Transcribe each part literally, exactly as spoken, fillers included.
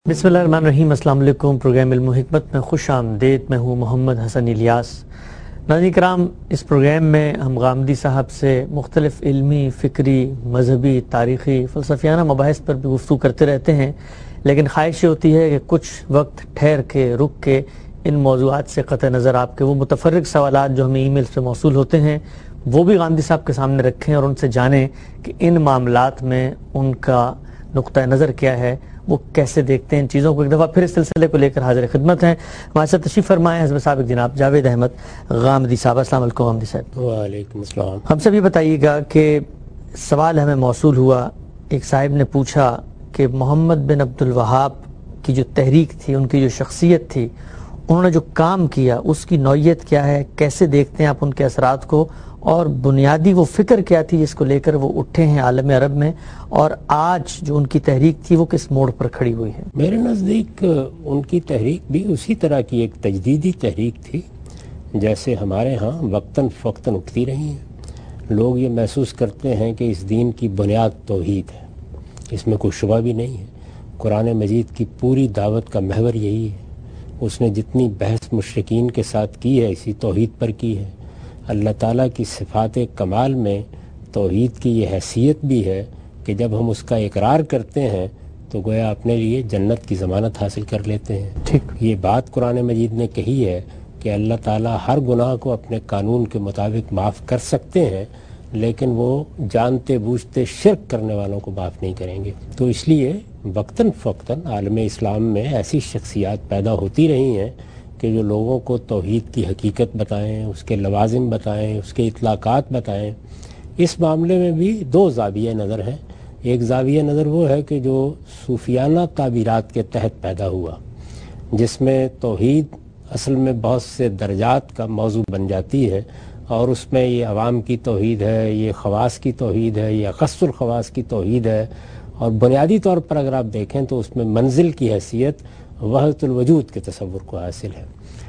بسم اللہ الرحمن الرحیم۔ السلام علیکم۔ پروگرام علم و حکمت میں خوش آمدید۔ میں ہوں محمد حسن الیاس۔ ناظرین کرام، اس پروگرام میں ہم غامدی صاحب سے مختلف علمی، فکری، مذہبی، تاریخی، فلسفیانہ مباحث پر بھی گفتگو کرتے رہتے ہیں، لیکن خواہش یہ ہوتی ہے کہ کچھ وقت ٹھہر کے، رک کے ان موضوعات سے قطع نظر آپ کے وہ متفرق سوالات جو ہمیں ای میل سے موصول ہوتے ہیں وہ بھی غامدی صاحب کے سامنے رکھیں اور ان سے جانیں کہ ان معاملات میں ان کا نقطہ نظر کیا ہے، وہ کیسے دیکھتے ہیں ان چیزوں کو۔ ایک دفعہ پھر اس سلسلے کو لے کر حاضر خدمت ہیں۔ ہمارے ساتھ تشریف فرمائے حضرت سابق جناب جاوید احمد غامدی صاحب۔ السلام علیکم غامدی صاحب۔ وعلیکم السلام۔ ہم سب یہ بتائیے گا کہ سوال ہمیں موصول ہوا، ایک صاحب نے پوچھا کہ محمد بن عبد الوہاب کی جو تحریک تھی، ان کی جو شخصیت تھی، انہوں نے جو کام کیا اس کی نوعیت کیا ہے، کیسے دیکھتے ہیں آپ ان کے اثرات کو، اور بنیادی وہ فکر کیا تھی جس کو لے کر وہ اٹھے ہیں عالم عرب میں، اور آج جو ان کی تحریک تھی وہ کس موڑ پر کھڑی ہوئی ہے؟ میرے نزدیک ان کی تحریک بھی اسی طرح کی ایک تجدیدی تحریک تھی جیسے ہمارے ہاں وقتاً فوقتاً اٹھتی رہی ہیں۔ لوگ یہ محسوس کرتے ہیں کہ اس دین کی بنیاد توحید ہے، اس میں کوئی شبہ بھی نہیں ہے۔ قرآن مجید کی پوری دعوت کا محور یہی ہے۔ اس نے جتنی بحث مشرکین کے ساتھ کی ہے اسی توحید پر کی ہے۔ اللہ تعالیٰ کی صفات کمال میں توحید کی یہ حیثیت بھی ہے کہ جب ہم اس کا اقرار کرتے ہیں تو گویا اپنے لیے جنت کی ضمانت حاصل کر لیتے ہیں۔ ٹھیک، یہ بات قرآن مجید نے کہی ہے کہ اللہ تعالیٰ ہر گناہ کو اپنے قانون کے مطابق معاف کر سکتے ہیں، لیکن وہ جانتے بوجھتے شرک کرنے والوں کو معاف نہیں کریں گے۔ تو اس لیے وقتاً فوقتاً عالم اسلام میں ایسی شخصیات پیدا ہوتی رہی ہیں کہ جو لوگوں کو توحید کی حقیقت بتائیں، اس کے لوازم بتائیں، اس کے اطلاقات بتائیں۔ اس معاملے میں بھی دو زاویہ نظر ہیں۔ ایک زاویہ نظر وہ ہے کہ جو صوفیانہ تعبیرات کے تحت پیدا ہوا، جس میں توحید اصل میں بہت سے درجات کا موضوع بن جاتی ہے، اور اس میں یہ عوام کی توحید ہے، یہ خواص کی توحید ہے، یہ اخص الخواص کی توحید ہے، اور بنیادی طور پر اگر آپ دیکھیں تو اس میں منزل کی حیثیت وحدت الوجود کے تصور کو حاصل ہے۔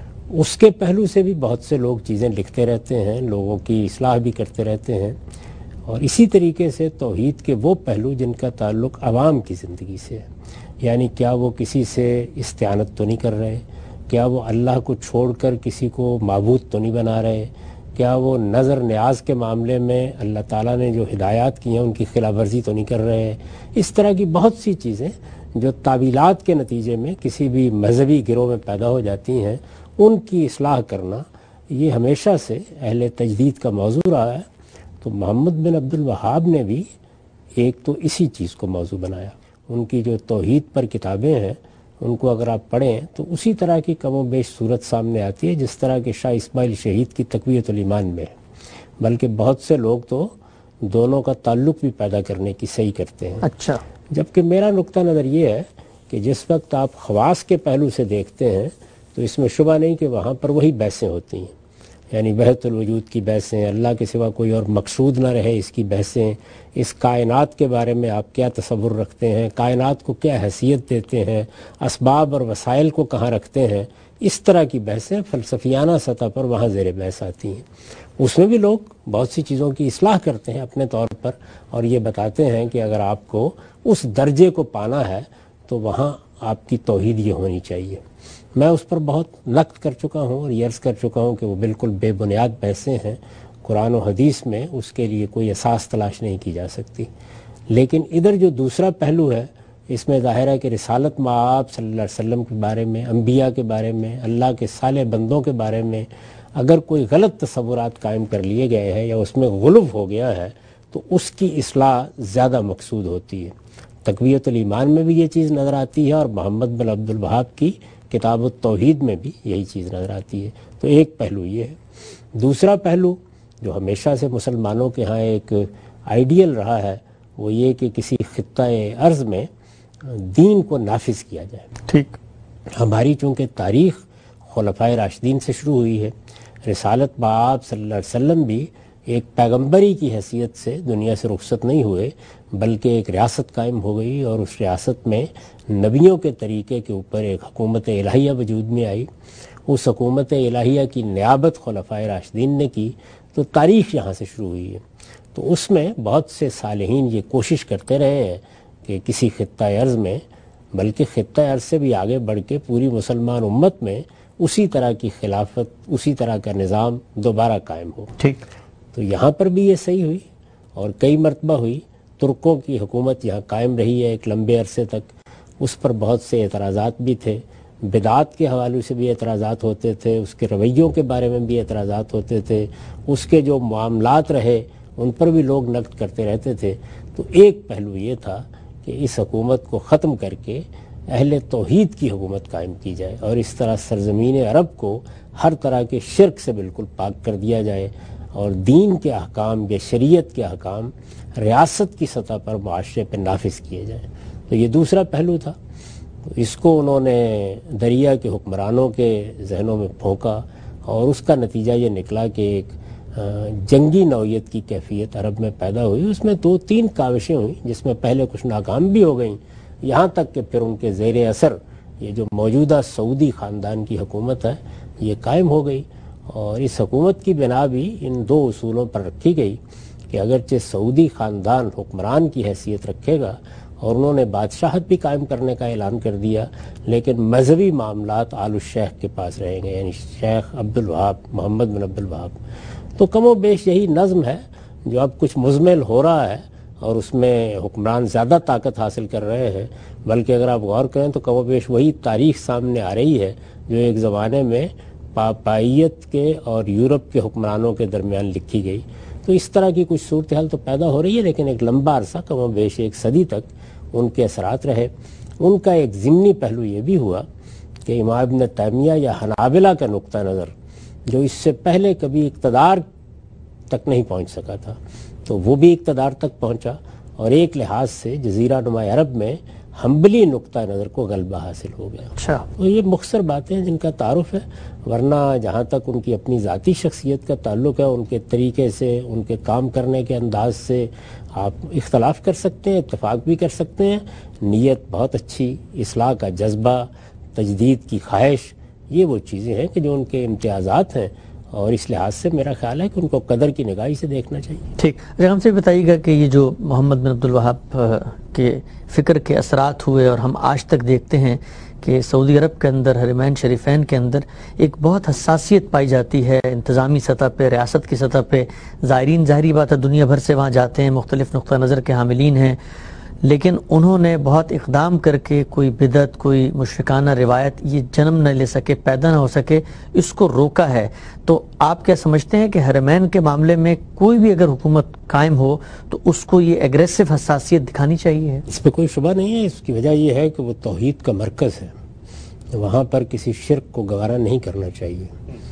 اس کے پہلو سے بھی بہت سے لوگ چیزیں لکھتے رہتے ہیں، لوگوں کی اصلاح بھی کرتے رہتے ہیں، اور اسی طریقے سے توحید کے وہ پہلو جن کا تعلق عوام کی زندگی سے ہے، یعنی کیا وہ کسی سے استعانت تو نہیں کر رہے، کیا وہ اللہ کو چھوڑ کر کسی کو معبود تو نہیں بنا رہے، کیا وہ نظر نیاز کے معاملے میں اللہ تعالیٰ نے جو ہدایات کی ہیں ان کی خلاف ورزی تو نہیں کر رہے۔ اس طرح کی بہت سی چیزیں جو تعویلات کے نتیجے میں کسی بھی مذہبی گروہ میں پیدا ہو جاتی ہیں، ان کی اصلاح کرنا یہ ہمیشہ سے اہل تجدید کا موضوع رہا ہے۔ تو محمد بن عبد الوہاب نے بھی ایک تو اسی چیز کو موضوع بنایا۔ ان کی جو توحید پر کتابیں ہیں ان کو اگر آپ پڑھیں تو اسی طرح کی کم و بیش صورت سامنے آتی ہے جس طرح کہ شاہ اسماعیل شہید کی تقویۃ الایمان میں ہے، بلکہ بہت سے لوگ تو دونوں کا تعلق بھی پیدا کرنے کی صحیح کرتے ہیں۔ اچھا، جبکہ میرا نقطہ نظر یہ ہے کہ جس وقت آپ خواص کے پہلو سے دیکھتے ہیں تو اس میں شبہ نہیں کہ وہاں پر وہی بحثیں ہوتی ہیں، یعنی وحدت الوجود کی بحثیں، اللہ کے سوا کوئی اور مقصود نہ رہے اس کی بحثیں، اس کائنات کے بارے میں آپ کیا تصور رکھتے ہیں، کائنات کو کیا حیثیت دیتے ہیں، اسباب اور وسائل کو کہاں رکھتے ہیں، اس طرح کی بحثیں فلسفیانہ سطح پر وہاں زیر بحث آتی ہیں۔ اس میں بھی لوگ بہت سی چیزوں کی اصلاح کرتے ہیں اپنے طور پر، اور یہ بتاتے ہیں کہ اگر آپ کو اس درجے کو پانا ہے تو وہاں آپ کی توحید یہ ہونی چاہیے۔ میں اس پر بہت نقد کر چکا ہوں اور یہ عرض کر چکا ہوں کہ وہ بالکل بے بنیاد بحثیں ہیں، قرآن و حدیث میں اس کے لیے کوئی اساس تلاش نہیں کی جا سکتی۔ لیکن ادھر جو دوسرا پہلو ہے، اس میں ظاہر ہے کہ رسالت مآب صلی اللہ علیہ وسلم کے بارے میں، انبیاء کے بارے میں، اللہ کے صالح بندوں کے بارے میں اگر کوئی غلط تصورات قائم کر لیے گئے ہیں یا اس میں غلو ہو گیا ہے تو اس کی اصلاح زیادہ مقصود ہوتی ہے۔ تقویۃ الایمان میں بھی یہ چیز نظر آتی ہے، اور محمد بن عبد الوہاب کی کتاب التوحید میں بھی یہی چیز نظر آتی ہے۔ تو ایک پہلو یہ ہے۔ دوسرا پہلو جو ہمیشہ سے مسلمانوں کے ہاں ایک آئیڈیل رہا ہے وہ یہ کہ کسی خطہ ارض میں دین کو نافذ کیا جائے۔ ٹھیک، ہماری چونکہ تاریخ خلفائے راشدین سے شروع ہوئی ہے، رسالت بآب صلی اللہ علیہ وسلم بھی ایک پیغمبری کی حیثیت سے دنیا سے رخصت نہیں ہوئے، بلکہ ایک ریاست قائم ہو گئی، اور اس ریاست میں نبیوں کے طریقے کے اوپر ایک حکومت الہیہ وجود میں آئی۔ اس حکومت الہیہ کی نیابت خلفائے راشدین نے کی، تو تاریخ یہاں سے شروع ہوئی ہے۔ تو اس میں بہت سے صالحین یہ کوشش کرتے رہے ہیں کہ کسی خطہ ارض میں بلکہ خطہ ارض سے بھی آگے بڑھ کے پوری مسلمان امت میں اسی طرح کی خلافت، اسی طرح کا نظام دوبارہ قائم ہو. ٹھیک. تو یہاں پر بھی یہ صحیح ہوئی اور کئی مرتبہ ہوئی. ترکوں کی حکومت یہاں قائم رہی ہے ایک لمبے عرصے تک، اس پر بہت سے اعتراضات بھی تھے، بدعات کے حوالے سے بھی اعتراضات ہوتے تھے، اس کے رویوں کے بارے میں بھی اعتراضات ہوتے تھے، اس کے جو معاملات رہے ان پر بھی لوگ نقد کرتے رہتے تھے. تو ایک پہلو یہ تھا کہ اس حکومت کو ختم کر کے اہل توحید کی حکومت قائم کی جائے اور اس طرح سرزمین عرب کو ہر طرح کے شرک سے بالکل پاک کر دیا جائے اور دین کے احکام یا شریعت کے احکام ریاست کی سطح پر معاشرے پہ نافذ کیے جائیں. تو یہ دوسرا پہلو تھا. اس کو انہوں نے دریا کے حکمرانوں کے ذہنوں میں پھونکا اور اس کا نتیجہ یہ نکلا کہ ایک جنگی نوعیت کی کیفیت عرب میں پیدا ہوئی. اس میں دو تین کاوشیں ہوئیں جس میں پہلے کچھ ناکام بھی ہو گئیں، یہاں تک کہ پھر ان کے زیر اثر یہ جو موجودہ سعودی خاندان کی حکومت ہے یہ قائم ہو گئی. اور اس حکومت کی بنا بھی ان دو اصولوں پر رکھی گئی کہ اگرچہ سعودی خاندان حکمران کی حیثیت رکھے گا اور انہوں نے بادشاہت بھی قائم کرنے کا اعلان کر دیا، لیکن مذہبی معاملات آل الشیخ کے پاس رہیں گے، یعنی شیخ عبد الوہاب، محمد بن عبد الوہاب. تو کم و بیش یہی نظم ہے جو اب کچھ مزمل ہو رہا ہے اور اس میں حکمران زیادہ طاقت حاصل کر رہے ہیں. بلکہ اگر آپ غور کریں تو کم و بیش وہی تاریخ سامنے آ رہی ہے جو ایک زمانے میں پاپائیت کے اور یورپ کے حکمرانوں کے درمیان لکھی گئی. تو اس طرح کی کچھ صورتحال تو پیدا ہو رہی ہے، لیکن ایک لمبا عرصہ کم و بیش ایک صدی تک ان کے اثرات رہے. ان کا ایک ضمنی پہلو یہ بھی ہوا کہ امام ابن تیمیہ یا حنابلہ کا نقطہ نظر جو اس سے پہلے کبھی اقتدار تک نہیں پہنچ سکا تھا تو وہ بھی اقتدار تک پہنچا اور ایک لحاظ سے جزیرہ نما عرب میں حنبلی نقطہ نظر کو غلبہ حاصل ہو گیا. اچھا. تو یہ مختصر باتیں جن کا تعارف ہے، ورنہ جہاں تک ان کی اپنی ذاتی شخصیت کا تعلق ہے، ان کے طریقے سے، ان کے کام کرنے کے انداز سے آپ اختلاف کر سکتے ہیں، اتفاق بھی کر سکتے ہیں. نیت بہت اچھی، اصلاح کا جذبہ، تجدید کی خواہش، یہ وہ چیزیں ہیں کہ جو ان کے امتیازات ہیں اور اس لحاظ سے میرا خیال ہے کہ ان کو قدر کی نگاہی سے دیکھنا چاہیے. ٹھیک. اگر ہم سے بتائیے گا کہ یہ جو محمد بن عبد الوہاب کے فکر کے اثرات ہوئے اور ہم آج تک دیکھتے ہیں کہ سعودی عرب کے اندر حرمین شریفین کے اندر ایک بہت حساسیت پائی جاتی ہے انتظامی سطح پہ، ریاست کی سطح پہ. زائرین ظاہری بات ہے دنیا بھر سے وہاں جاتے ہیں، مختلف نقطہ نظر کے حاملین ہیں، لیکن انہوں نے بہت اقدام کر کے کوئی بدعت، کوئی مشرکانہ روایت یہ جنم نہ لے سکے، پیدا نہ ہو سکے، اس کو روکا ہے. تو آپ کیا سمجھتے ہیں کہ حرمین کے معاملے میں کوئی بھی اگر حکومت قائم ہو تو اس کو یہ ایگریسو حساسیت دکھانی چاہیے؟ اس پہ کوئی شبہ نہیں ہے. اس کی وجہ یہ ہے کہ وہ توحید کا مرکز ہے، وہاں پر کسی شرک کو گوارا نہیں کرنا چاہیے.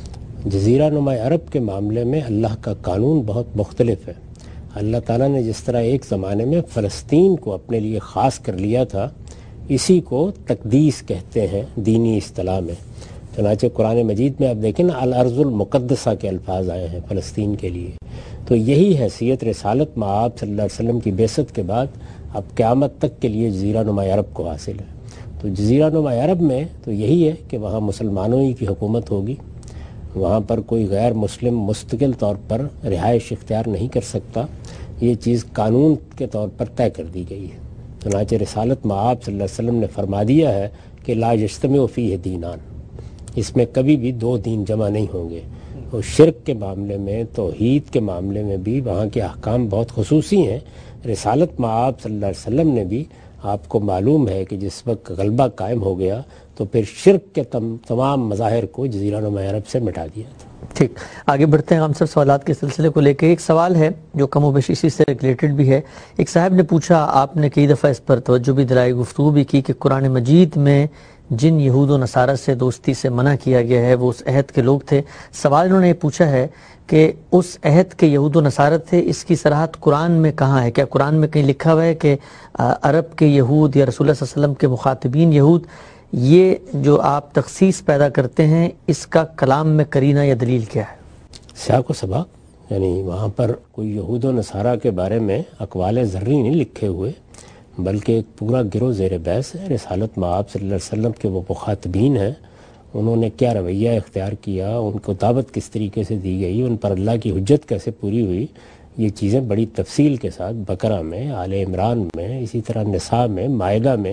جزیرہ نما عرب کے معاملے میں اللہ کا قانون بہت مختلف ہے. اللہ تعالیٰ نے جس طرح ایک زمانے میں فلسطین کو اپنے لیے خاص کر لیا تھا، اسی کو تقدیس کہتے ہیں دینی اصطلاح میں. چنانچہ قرآن مجید میں آپ دیکھیں نا الارض المقدسہ کے الفاظ آئے ہیں فلسطین کے لیے. تو یہی حیثیت رسالت مآب صلی اللہ علیہ وسلم کی بعثت کے بعد اب قیامت تک کے لیے جزیرہ نما عرب کو حاصل ہے. تو جزیرہ نما عرب میں تو یہی ہے کہ وہاں مسلمانوں ہی کی حکومت ہوگی، وہاں پر کوئی غیر مسلم مستقل طور پر رہائش اختیار نہیں کر سکتا. یہ چیز قانون کے طور پر طے کر دی گئی ہے. چنانچہ رسالت مآب صلی اللہ علیہ وسلم نے فرما دیا ہے کہ لا یجتمع فیہ دینان، اس میں کبھی بھی دو دین جمع نہیں ہوں گے. اور شرک کے معاملے میں، توحید کے معاملے میں بھی وہاں کے احکام بہت خصوصی ہیں. رسالت مآب صلی اللہ علیہ وسلم نے بھی، آپ کو معلوم ہے کہ جس وقت غلبہ قائم ہو گیا تو پھر شرک کے تم تمام مظاہر کو جزیرہ نما عرب سے مٹا دیا تھا. ٹھیک. آگے بڑھتے ہیں ہم سب سوالات کے سلسلے کو لے کے. ایک سوال ہے جو کم و بیش اسی سے ریلیٹڈ بھی ہے. ایک صاحب نے پوچھا، آپ نے کئی دفعہ اس پر توجہ بھی دلائی، گفتگو بھی کی کہ قرآن مجید میں جن یہود و نصارہ سے دوستی سے منع کیا گیا ہے وہ اس عہد کے لوگ تھے. سوال انہوں نے یہ پوچھا ہے کہ اس عہد کے یہود و نصارہ تھے، اس کی صراحت قرآن میں کہاں ہے؟ کیا قرآن میں کہیں لکھا ہوا ہے کہ عرب کے یہود یا رسول اللہ صلی اللہ علیہ وسلم کے مخاطبین یہود؟ یہ جو آپ تخصیص پیدا کرتے ہیں اس کا کلام میں قرینہ یا دلیل کیا ہے؟ سیاق و سباق، یعنی وہاں پر کوئی یہود و نصارہ کے بارے میں اقوال زرعی نہیں لکھے ہوئے، بلکہ ایک پورا گروہ زیر بحث ہے. رسالت مآب صلی اللہ علیہ وسلم کے وہ مخاطبین ہیں، انہوں نے کیا رویہ اختیار کیا، ان کو دعوت کس طریقے سے دی گئی، ان پر اللہ کی حجت کیسے پوری ہوئی، یہ چیزیں بڑی تفصیل کے ساتھ بقرہ میں، آل عمران میں، اسی طرح نساء میں، مائدہ میں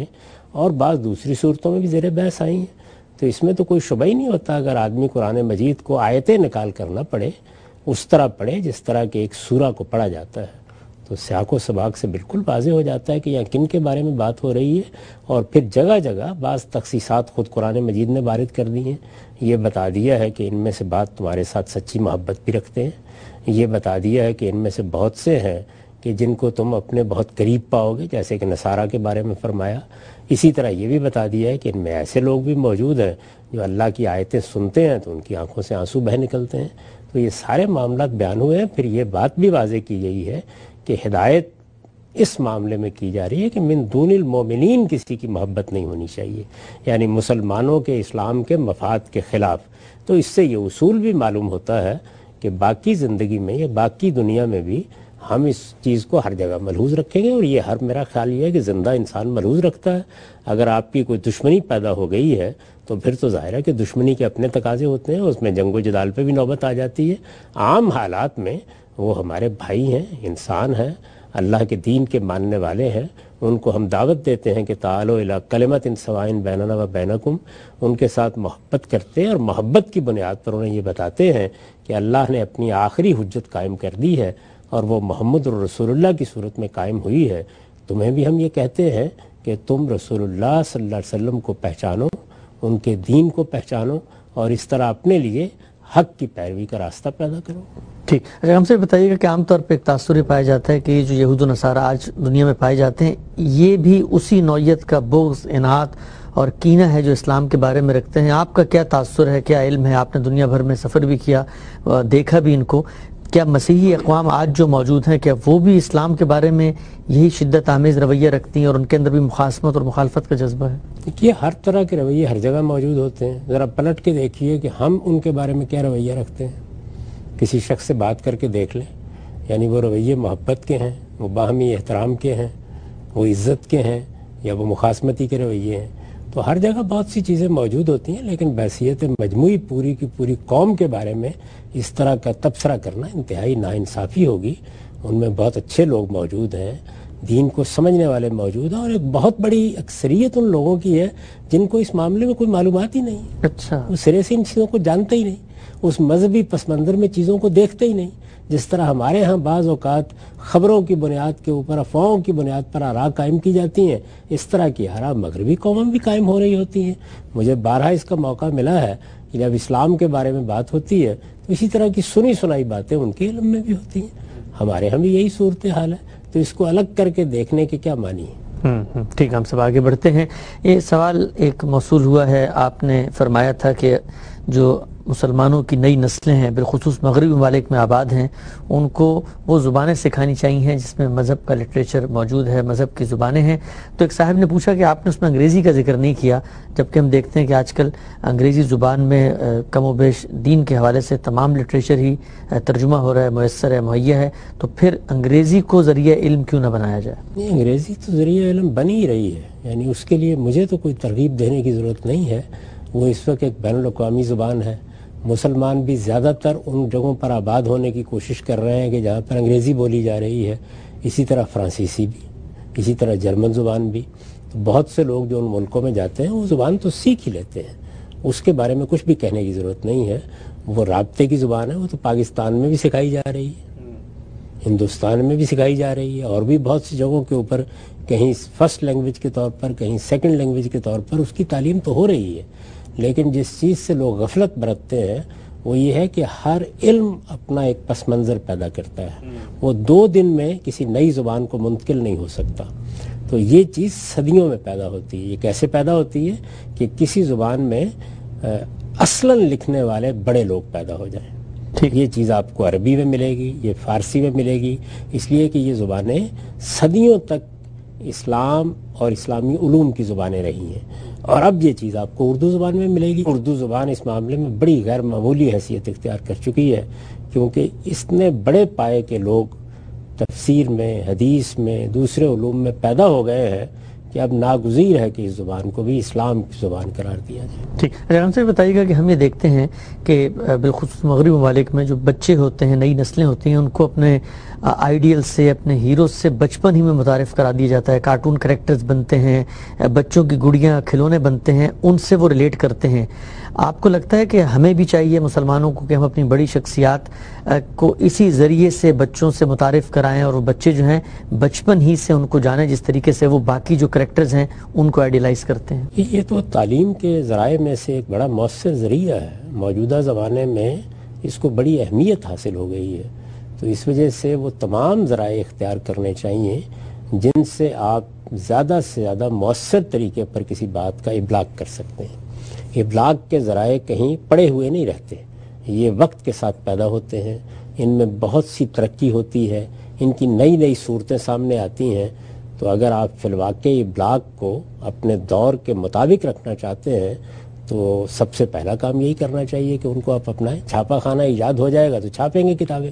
اور بعض دوسری صورتوں میں بھی زیر بحث آئی ہیں. تو اس میں تو کوئی شبہ ہی نہیں ہوتا اگر آدمی قرآن مجید کو آیتیں نکال کر نہ پڑھے، اس طرح پڑھے جس طرح کہ ایک سورہ کو پڑھا جاتا ہے، تو سیاق و سباق سے بالکل واضح ہو جاتا ہے کہ یہاں کن کے بارے میں بات ہو رہی ہے. اور پھر جگہ جگہ بعض تخصیصات خود قرآن مجید نے وارد کر دی ہیں. یہ بتا دیا ہے کہ ان میں سے بعض تمہارے ساتھ سچی محبت بھی رکھتے ہیں، یہ بتا دیا ہے کہ ان میں سے بہت سے ہیں کہ جن کو تم اپنے بہت قریب پاؤ گے، جیسے کہ نصارہ کے بارے میں فرمایا. اسی طرح یہ بھی بتا دیا ہے کہ ان میں ایسے لوگ بھی موجود ہیں جو اللہ کی آیتیں سنتے ہیں تو ان کی آنکھوں سے آنسو بہہ نکلتے ہیں. تو یہ سارے معاملات بیان ہوئے ہیں. پھر یہ بات بھی واضح کی گئی ہے کہ ہدایت اس معاملے میں کی جا رہی ہے کہ من دون المومنین کسی کی محبت نہیں ہونی چاہیے، یعنی مسلمانوں کے اسلام کے مفاد کے خلاف. تو اس سے یہ اصول بھی معلوم ہوتا ہے کہ باقی زندگی میں یا باقی دنیا میں بھی ہم اس چیز کو ہر جگہ ملحوظ رکھیں گے. اور یہ ہر میرا خیال یہ ہے کہ زندہ انسان ملحوظ رکھتا ہے. اگر آپ کی کوئی دشمنی پیدا ہو گئی ہے تو پھر تو ظاہر ہے کہ دشمنی کے اپنے تقاضے ہوتے ہیں، اس میں جنگ و جدال پہ بھی نوبت آ جاتی ہے. عام حالات میں وہ ہمارے بھائی ہیں، انسان ہیں، اللہ کے دین کے ماننے والے ہیں. ان کو ہم دعوت دیتے ہیں کہ تعالوا الی کلمۃ سواء بیننا و بینکم. ان کے ساتھ محبت کرتے ہیں اور محبت کی بنیاد پر انہیں یہ بتاتے ہیں کہ اللہ نے اپنی آخری حجت قائم کر دی ہے اور وہ محمد رسول اللہ کی صورت میں قائم ہوئی ہے. تمہیں بھی ہم یہ کہتے ہیں کہ تم رسول اللہ صلی اللہ علیہ وسلم کو پہچانو، ان کے دین کو پہچانو اور اس طرح اپنے لیے حق کی پیروی کا راستہ پیدا کرو. ٹھیک. اچھا ہم سے بتائیے گا کہ عام طور پہ ایک تاثر یہ پایا جاتا ہے کہ یہ جو یہود و نصارہ آج دنیا میں پائے جاتے ہیں یہ بھی اسی نوعیت کا بغض، انات اور کینہ ہے جو اسلام کے بارے میں رکھتے ہیں. آپ کا کیا تاثر ہے، کیا علم ہے؟ آپ نے دنیا بھر میں سفر بھی کیا، دیکھا بھی ان کو. کیا مسیحی اقوام آج جو موجود ہیں کیا وہ بھی اسلام کے بارے میں یہی شدت آمیز رویہ رکھتی ہیں اور ان کے اندر بھی مخاصمت اور مخالفت کا جذبہ ہے؟ دیکھیے ہر طرح کے رویے ہر جگہ موجود ہوتے ہیں. ذرا پلٹ کے دیکھیے کہ ہم ان کے بارے میں کیا رویہ رکھتے ہیں. کسی شخص سے بات کر کے دیکھ لیں، یعنی وہ رویے محبت کے ہیں، وہ باہمی احترام کے ہیں، وہ عزت کے ہیں، یا وہ مخاصمتی کے رویے ہیں. تو ہر جگہ بہت سی چیزیں موجود ہوتی ہیں، لیکن بحیثیت مجموعی پوری کی پوری قوم کے بارے میں اس طرح کا تبصرہ کرنا انتہائی ناانصافی ہوگی. ان میں بہت اچھے لوگ موجود ہیں، دین کو سمجھنے والے موجود ہیں، اور ایک بہت بڑی اکثریت ان لوگوں کی ہے جن کو اس معاملے میں کوئی معلومات ہی نہیں. اچھا. وہ سرے سے ان چیزوں کو جانتے ہی نہیں، اس مذہبی پس منظر میں چیزوں کو دیکھتے ہی نہیں. جس طرح ہمارے ہاں بعض اوقات خبروں کی بنیاد کے اوپر، افواہوں کی بنیاد پر آراء قائم کی جاتی ہیں، اس طرح کی آراء مغربی قوموں میں بھی قائم ہو رہی ہوتی ہیں. مجھے بارہا اس کا موقع ملا ہے کہ جب اسلام کے بارے میں بات ہوتی ہے تو اسی طرح کی سنی سنائی باتیں ان کے علم میں بھی ہوتی ہیں. ہمارے ہاں بھی یہی صورتحال ہے. تو اس کو الگ کر کے دیکھنے کے کیا معنی ہے؟ ٹھیک. ہم سب آگے بڑھتے ہیں. یہ سوال ایک موصول ہوا ہے، آپ نے فرمایا تھا کہ جو مسلمانوں کی نئی نسلیں ہیں بالخصوص مغربی ممالک میں آباد ہیں ان کو وہ زبانیں سکھانی چاہیے جس میں مذہب کا لٹریچر موجود ہے، مذہب کی زبانیں ہیں. تو ایک صاحب نے پوچھا کہ آپ نے اس میں انگریزی کا ذکر نہیں کیا، جبکہ ہم دیکھتے ہیں کہ آج کل انگریزی زبان میں کم و بیش دین کے حوالے سے تمام لٹریچر ہی ترجمہ ہو رہا ہے، میسر ہے، مہیا ہے. تو پھر انگریزی کو ذریعہ علم کیوں نہ بنایا جائے؟ نہیں، انگریزی تو ذریعہ علم بن ہی رہی ہے، یعنی اس کے لیے مجھے تو کوئی ترغیب دینے کی ضرورت نہیں ہے. وہ اس وقت ایک بین الاقوامی زبان ہے. مسلمان بھی زیادہ تر ان جگہوں پر آباد ہونے کی کوشش کر رہے ہیں کہ جہاں پر انگریزی بولی جا رہی ہے. اسی طرح فرانسیسی بھی، اسی طرح جرمن زبان بھی. تو بہت سے لوگ جو ان ملکوں میں جاتے ہیں وہ زبان تو سیکھ ہی لیتے ہیں، اس کے بارے میں کچھ بھی کہنے کی ضرورت نہیں ہے. وہ رابطے کی زبان ہے، وہ تو پاکستان میں بھی سکھائی جا رہی ہے، ہندوستان میں بھی سکھائی جا رہی ہے، اور بھی بہت سی جگہوں کے اوپر کہیں فرسٹ لینگویج کے طور پر، کہیں سیکنڈ لینگویج کے طور پر اس کی تعلیم تو ہو رہی ہے. لیکن جس چیز سے لوگ غفلت برتتے ہیں وہ یہ ہے کہ ہر علم اپنا ایک پس منظر پیدا کرتا ہے. وہ دو دن میں کسی نئی زبان کو منتقل نہیں ہو سکتا. تو یہ چیز صدیوں میں پیدا ہوتی ہے. یہ کیسے پیدا ہوتی ہے کہ کسی زبان میں اصلاً لکھنے والے بڑے لوگ پیدا ہو جائیں. ٹھیک. یہ چیز آپ کو عربی میں ملے گی، یہ فارسی میں ملے گی، اس لیے کہ یہ زبانیں صدیوں تک اسلام اور اسلامی علوم کی زبانیں رہی ہیں. اور اب یہ چیز آپ کو اردو زبان میں ملے گی. اردو زبان اس معاملے میں بڑی غیر معمولی حیثیت اختیار کر چکی ہے، کیونکہ اس نے بڑے پائے کے لوگ تفسیر میں، حدیث میں، دوسرے علوم میں پیدا ہو گئے ہیں کہ اب ناگزیر ہے کہ اس زبان کو بھی اسلام کی زبان قرار دیا جائے. ٹھیک. اچھا ہم سے بتائیے گا کہ ہم یہ دیکھتے ہیں کہ بالخصوص مغربی ممالک میں جو بچے ہوتے ہیں، نئی نسلیں ہوتی ہیں، ان کو اپنے آئیڈیل سے، اپنے ہیروز سے بچپن ہی میں متعارف کرا دیا جاتا ہے. کارٹون کریکٹرز بنتے ہیں، بچوں کی گڑیاں کھلونے بنتے ہیں، ان سے وہ ریلیٹ کرتے ہیں. آپ کو لگتا ہے کہ ہمیں بھی چاہیے مسلمانوں کو کہ ہم اپنی بڑی شخصیات کو اسی ذریعے سے بچوں سے متعارف کرائیں اور وہ بچے جو ہیں بچپن ہی سے ان کو جانیں، جس طریقے سے وہ باقی جو کریکٹرز ہیں ان کو آئیڈیلائز کرتے ہیں؟ یہ تو تعلیم کے ذرائع میں سے ایک بڑا مؤثر ذریعہ ہے. موجودہ زمانے میں اس کو بڑی اہمیت حاصل ہو گئی ہے، تو اس وجہ سے وہ تمام ذرائع اختیار کرنے چاہیے جن سے آپ زیادہ سے زیادہ مؤثر طریقے پر کسی بات کا ابلاغ کر سکتے ہیں. ابلاغ کے ذرائع کہیں پڑے ہوئے نہیں رہتے، یہ وقت کے ساتھ پیدا ہوتے ہیں، ان میں بہت سی ترقی ہوتی ہے، ان کی نئی نئی صورتیں سامنے آتی ہیں. تو اگر آپ فی الواقع ابلاغ کو اپنے دور کے مطابق رکھنا چاہتے ہیں تو سب سے پہلا کام یہی کرنا چاہیے کہ ان کو آپ اپنائیں. چھاپا خانہ ایجاد ہو جائے گا تو چھاپیں گے کتابیں،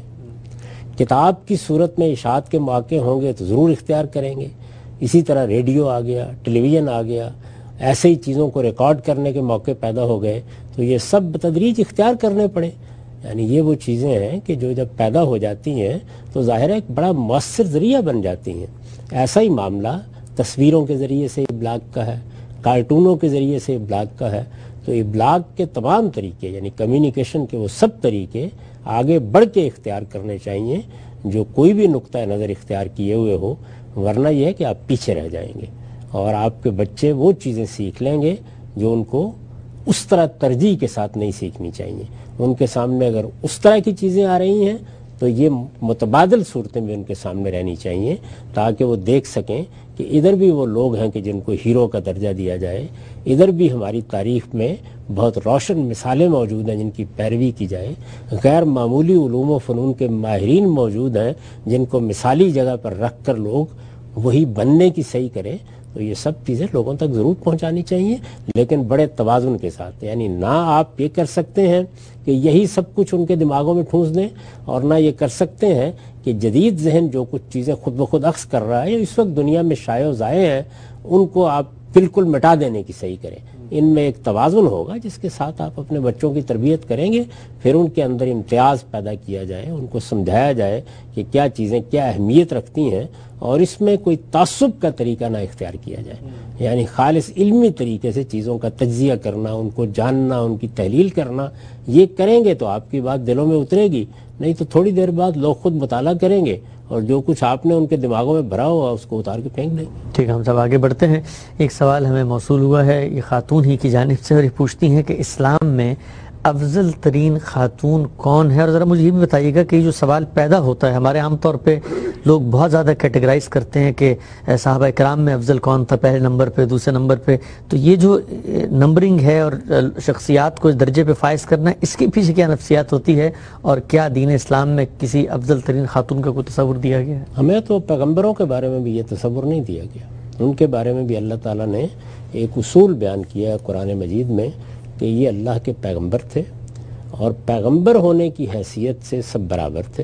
کتاب کی صورت میں اشاعت کے مواقع ہوں گے تو ضرور اختیار کریں گے. اسی طرح ریڈیو آ گیا، ٹیلی ویژن آ گیا، ایسے ہی چیزوں کو ریکارڈ کرنے کے موقع پیدا ہو گئے تو یہ سب بتدریج اختیار کرنے پڑے. یعنی یہ وہ چیزیں ہیں کہ جو جب پیدا ہو جاتی ہیں تو ظاہر ہے ایک بڑا مؤثر ذریعہ بن جاتی ہیں. ایسا ہی معاملہ تصویروں کے ذریعے سے ابلاغ کا ہے، کارٹونوں کے ذریعے سے ابلاغ کا ہے. تو ابلاغ کے تمام طریقے یعنی کمیونیکیشن کے وہ سب طریقے آگے بڑھ کے اختیار کرنے چاہیے جو کوئی بھی نقطہ نظر اختیار کیے ہوئے ہو، ورنہ یہ ہے کہ آپ پیچھے رہ جائیں گے اور آپ کے بچے وہ چیزیں سیکھ لیں گے جو ان کو اس طرح ترجیح کے ساتھ نہیں سیکھنی چاہیے. ان کے سامنے اگر اس طرح کی چیزیں آ رہی ہیں تو یہ متبادل صورتیں بھی ان کے سامنے رہنی چاہیے تاکہ وہ دیکھ سکیں کہ ادھر بھی وہ لوگ ہیں کہ جن کو ہیرو کا درجہ دیا جائے، ادھر بھی ہماری تاریخ میں بہت روشن مثالیں موجود ہیں جن کی پیروی کی جائے، غیر معمولی علوم و فنون کے ماہرین موجود ہیں جن کو مثالی جگہ پر رکھ کر لوگ وہی بننے کی صحیح کریں. تو یہ سب چیزیں لوگوں تک ضرور پہنچانی چاہیے، لیکن بڑے توازن کے ساتھ. یعنی نہ آپ یہ کر سکتے ہیں کہ یہی سب کچھ ان کے دماغوں میں ٹھونس دیں، اور نہ یہ کر سکتے ہیں کہ جدید ذہن جو کچھ چیزیں خود بخود عکس کر رہا ہے اس وقت دنیا میں شائع و ضائع ہیں ان کو آپ بالکل مٹا دینے کی صحیح کریں. ان میں ایک توازن ہوگا جس کے ساتھ آپ اپنے بچوں کی تربیت کریں گے. پھر ان کے اندر امتیاز پیدا کیا جائے، ان کو سمجھایا جائے کہ کیا چیزیں کیا اہمیت رکھتی ہیں، اور اس میں کوئی تعصب کا طریقہ نہ اختیار کیا جائے. یعنی خالص علمی طریقے سے چیزوں کا تجزیہ کرنا، ان کو جاننا، ان کی تحلیل کرنا، یہ کریں گے تو آپ کی بات دلوں میں اترے گی. نہیں تو تھوڑی دیر بعد لوگ خود مطالعہ کریں گے اور جو کچھ آپ نے ان کے دماغوں میں بھرا ہوا اس کو اتار کے پھینک دیں. ٹھیک ہے، ہم سب آگے بڑھتے ہیں. ایک سوال ہمیں موصول ہوا ہے، یہ خاتون ہی کی جانب سے، اور یہ پوچھتی ہیں کہ اسلام میں افضل ترین خاتون کون ہے؟ اور ذرا مجھے یہ بھی بتائیے گا کہ یہ جو سوال پیدا ہوتا ہے، ہمارے عام طور پہ لوگ بہت زیادہ کیٹیگرائز کرتے ہیں کہ صحابہ کرام میں افضل کون تھا، پہلے نمبر پہ، دوسرے نمبر پہ. تو یہ جو نمبرنگ ہے اور شخصیات کو اس درجے پہ فائز کرنا ہے، اس کے پیچھے کیا نفسیات ہوتی ہے، اور کیا دین اسلام میں کسی افضل ترین خاتون کا کوئی تصور دیا گیا ہے؟ ہمیں تو پیغمبروں کے بارے میں بھی یہ تصور نہیں دیا گیا. ان کے بارے میں بھی اللہ تعالیٰ نے ایک اصول بیان کیا ہے قرآن مجید میں کہ یہ اللہ کے پیغمبر تھے اور پیغمبر ہونے کی حیثیت سے سب برابر تھے.